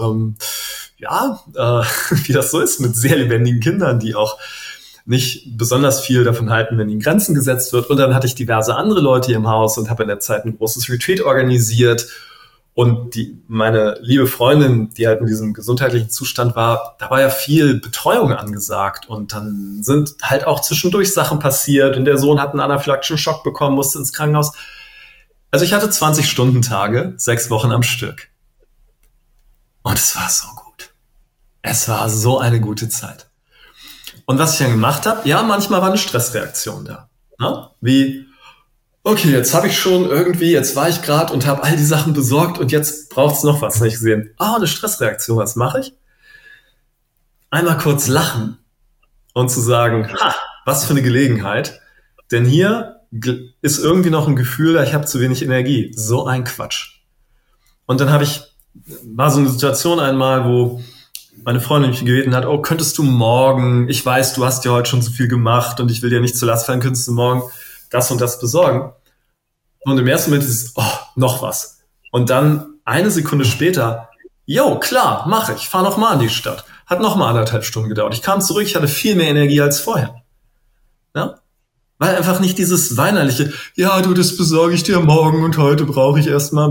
A: wie das so ist mit sehr lebendigen Kindern, die auch nicht besonders viel davon halten, wenn ihnen Grenzen gesetzt wird. Und dann hatte ich diverse andere Leute hier im Haus und habe in der Zeit ein großes Retreat organisiert. Und meine liebe Freundin, die halt in diesem gesundheitlichen Zustand war, da war ja viel Betreuung angesagt. Und dann sind halt auch zwischendurch Sachen passiert. Und der Sohn hat einen anaphylaktischen Schock bekommen, musste ins Krankenhaus. Also ich hatte 20-Stunden-Tage, 6 Wochen am Stück. Und es war so gut. Es war so eine gute Zeit. Und was ich dann gemacht habe, ja, manchmal war eine Stressreaktion da. Ne? Wie, okay, jetzt habe ich schon irgendwie, jetzt war ich gerade und habe all die Sachen besorgt und jetzt braucht es noch was, nicht gesehen. Eine Stressreaktion, was mache ich? Einmal kurz lachen und zu sagen, was für eine Gelegenheit. Denn hier ist irgendwie noch ein Gefühl, ich habe zu wenig Energie. So ein Quatsch. Und dann war so eine Situation einmal, wo meine Freundin mich gebeten hat, oh, könntest du morgen, ich weiß, du hast ja heute schon so viel gemacht und ich will dir nicht zur Last fallen, könntest du morgen das und das besorgen? Und im ersten Moment ist es, noch was. Und dann 1 Sekunde später, klar, mache ich, fahr noch mal in die Stadt. Hat noch mal 1,5 Stunden gedauert. Ich kam zurück, ich hatte viel mehr Energie als vorher. Ja? Weil einfach nicht dieses weinerliche, ja, du, das besorge ich dir morgen und heute brauche ich erstmal.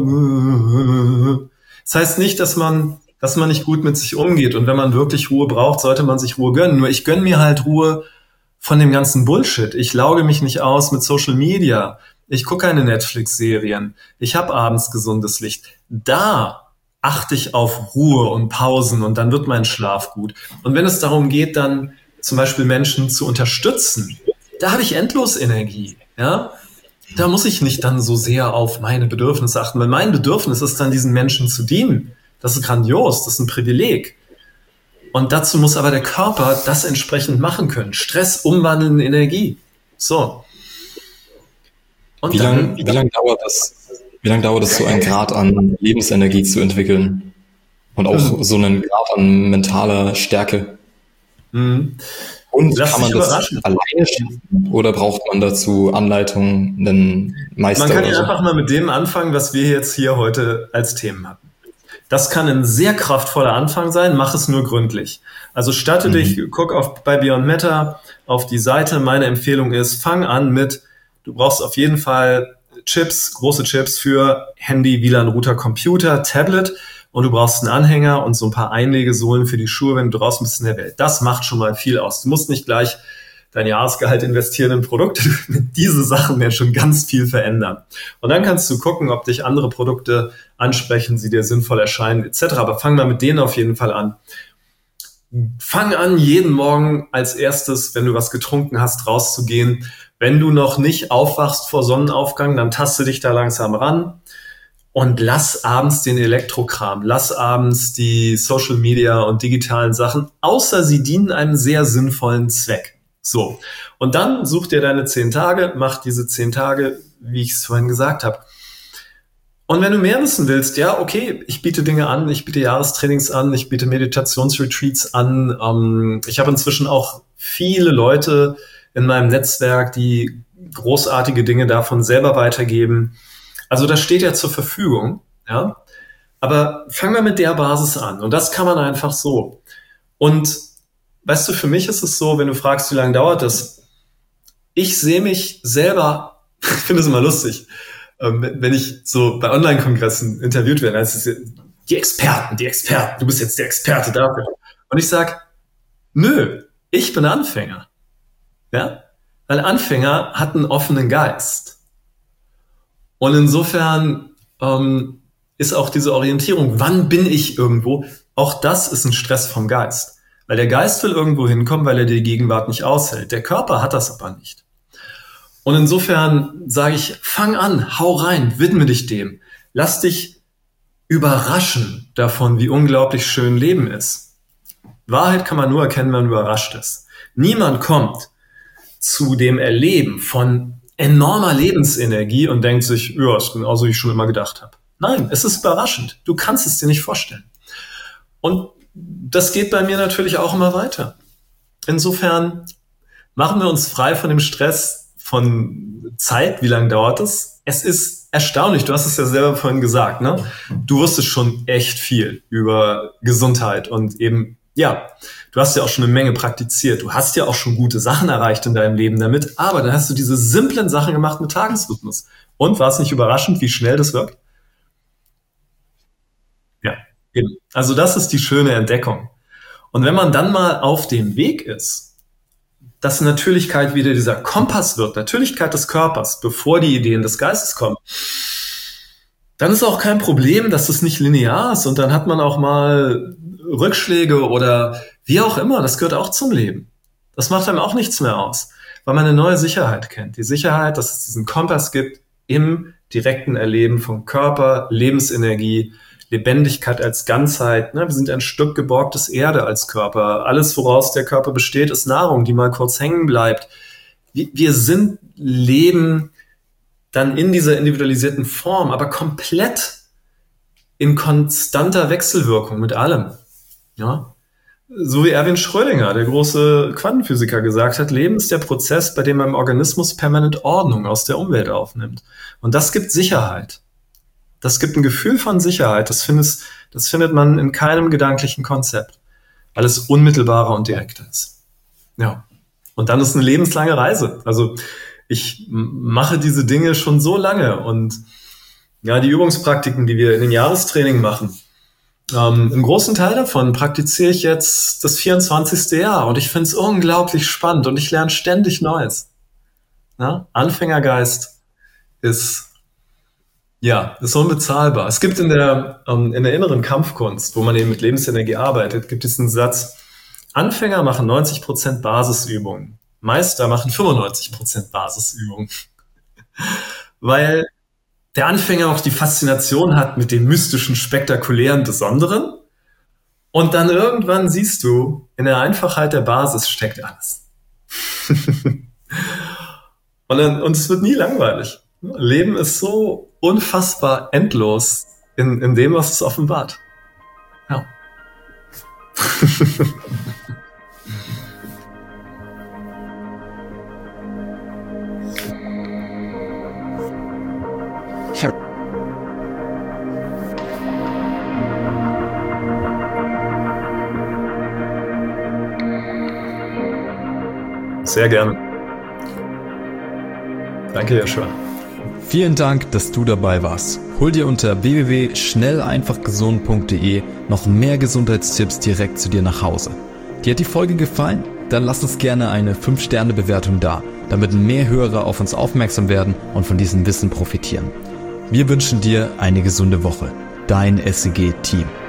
A: Das heißt nicht, dass man nicht gut mit sich umgeht. Und wenn man wirklich Ruhe braucht, sollte man sich Ruhe gönnen. Nur ich gönne mir halt Ruhe von dem ganzen Bullshit. Ich lauge mich nicht aus mit Social Media. Ich gucke keine Netflix-Serien. Ich habe abends gesundes Licht. Da achte ich auf Ruhe und Pausen und dann wird mein Schlaf gut. Und wenn es darum geht, dann zum Beispiel Menschen zu unterstützen, da habe ich endlos Energie. Ja? Da muss ich nicht dann so sehr auf meine Bedürfnisse achten, weil mein Bedürfnis ist dann, diesen Menschen zu dienen. Das ist grandios, das ist ein Privileg. Und dazu muss aber der Körper das entsprechend machen können. Stress umwandeln in Energie. So. Und
B: wie lang dauert es, so einen Grad an Lebensenergie zu entwickeln? Und auch so einen Grad an mentaler Stärke? Und kann man das alleine schaffen? Oder braucht man dazu Anleitung, einen Meister?
A: Man kann ja einfach mal mit dem anfangen, was wir jetzt hier heute als Themen hatten. Das kann ein sehr kraftvoller Anfang sein, mach es nur gründlich. Also starte dich, guck bei Beyond Matter auf die Seite. Meine Empfehlung ist, fang an mit, du brauchst auf jeden Fall Chips, große Chips für Handy, WLAN, Router, Computer, Tablet und du brauchst einen Anhänger und so ein paar Einlegesohlen für die Schuhe, wenn du draußen bist in der Welt. Das macht schon mal viel aus. Du musst nicht gleich dein Jahresgehalt investieren in Produkte. Diese Sachen werden schon ganz viel verändern. Und dann kannst du gucken, ob dich andere Produkte ansprechen, sie dir sinnvoll erscheinen, etc. Aber fang mal mit denen auf jeden Fall an. Fang an, jeden Morgen als erstes, wenn du was getrunken hast, rauszugehen. Wenn du noch nicht aufwachst vor Sonnenaufgang, dann taste dich da langsam ran und lass abends den Elektrokram, lass abends die Social Media und digitalen Sachen, außer sie dienen einem sehr sinnvollen Zweck. So, und dann such dir deine 10 Tage, mach diese 10 Tage, wie ich es vorhin gesagt habe. Und wenn du mehr wissen willst, ja, okay, ich biete Dinge an, ich biete Jahrestrainings an, ich biete Meditationsretreats an. Ich habe inzwischen auch viele Leute in meinem Netzwerk, die großartige Dinge davon selber weitergeben. Also das steht ja zur Verfügung, ja. Aber fang mal mit der Basis an und das kann man einfach so. Und weißt du, für mich ist es so, wenn du fragst, wie lange dauert das? Ich sehe mich selber, ich finde es immer lustig, wenn ich so bei Online-Kongressen interviewt werde, dann ist es die Experten, du bist jetzt der Experte dafür. Und ich sage, nö, ich bin Anfänger. Ja? Weil Anfänger hat einen offenen Geist. Und insofern ist auch diese Orientierung, wann bin ich irgendwo, auch das ist ein Stress vom Geist. Weil der Geist will irgendwo hinkommen, weil er die Gegenwart nicht aushält. Der Körper hat das aber nicht. Und insofern sage ich, fang an, hau rein, widme dich dem. Lass dich überraschen davon, wie unglaublich schön Leben ist. Wahrheit kann man nur erkennen, wenn man überrascht ist. Niemand kommt zu dem Erleben von enormer Lebensenergie und denkt sich, ja, ist genauso, wie ich schon immer gedacht habe. Nein, es ist überraschend. Du kannst es dir nicht vorstellen. Und das geht bei mir natürlich auch immer weiter. Insofern machen wir uns frei von dem Stress von Zeit. Wie lange dauert es? Es ist erstaunlich. Du hast es ja selber vorhin gesagt, ne? Du wusstest schon echt viel über Gesundheit und eben, ja, du hast ja auch schon eine Menge praktiziert. Du hast ja auch schon gute Sachen erreicht in deinem Leben damit. Aber dann hast du diese simplen Sachen gemacht mit Tagesrhythmus. Und war es nicht überraschend, wie schnell das wirkt? Ja, eben. Also das ist die schöne Entdeckung. Und wenn man dann mal auf dem Weg ist, dass Natürlichkeit wieder dieser Kompass wird, Natürlichkeit des Körpers, bevor die Ideen des Geistes kommen, dann ist auch kein Problem, dass das nicht linear ist und dann hat man auch mal Rückschläge oder wie auch immer, das gehört auch zum Leben. Das macht einem auch nichts mehr aus, weil man eine neue Sicherheit kennt. Die Sicherheit, dass es diesen Kompass gibt im direkten Erleben von Körper, Lebensenergie, Lebendigkeit als Ganzheit. Ne? Wir sind ein Stück geborgtes Erde als Körper. Alles, woraus der Körper besteht, ist Nahrung, die mal kurz hängen bleibt. Wir sind Leben dann in dieser individualisierten Form, aber komplett in konstanter Wechselwirkung mit allem. Ja? So wie Erwin Schrödinger, der große Quantenphysiker, gesagt hat, Leben ist der Prozess, bei dem man im Organismus permanent Ordnung aus der Umwelt aufnimmt. Und das gibt Sicherheit. Das gibt ein Gefühl von Sicherheit. Das findet man in keinem gedanklichen Konzept, weil es unmittelbarer und direkter ist. Ja. Und dann ist eine lebenslange Reise. Also ich mache diese Dinge schon so lange und ja, die Übungspraktiken, die wir in den Jahrestraining machen, im großen Teil davon praktiziere ich jetzt das 24. Jahr und ich finde es unglaublich spannend und ich lerne ständig Neues. Ja? Anfängergeist ist unbezahlbar. Es gibt in der inneren Kampfkunst, wo man eben mit Lebensenergie arbeitet, gibt es einen Satz: Anfänger machen 90% Basisübungen, Meister machen 95% Basisübungen. Weil der Anfänger auch die Faszination hat mit dem mystischen, spektakulären, Besonderen. Und dann irgendwann siehst du, in der Einfachheit der Basis steckt alles. Und es wird nie langweilig. Leben ist so unfassbar endlos in dem, was es offenbart. Ja. Sehr gerne. Danke, Joshua.
C: Vielen Dank, dass du dabei warst. Hol dir unter www.schnelleinfachgesund.de noch mehr Gesundheitstipps direkt zu dir nach Hause. Dir hat die Folge gefallen? Dann lass uns gerne eine 5-Sterne-Bewertung da, damit mehr Hörer auf uns aufmerksam werden und von diesem Wissen profitieren. Wir wünschen dir eine gesunde Woche. Dein SEG-Team.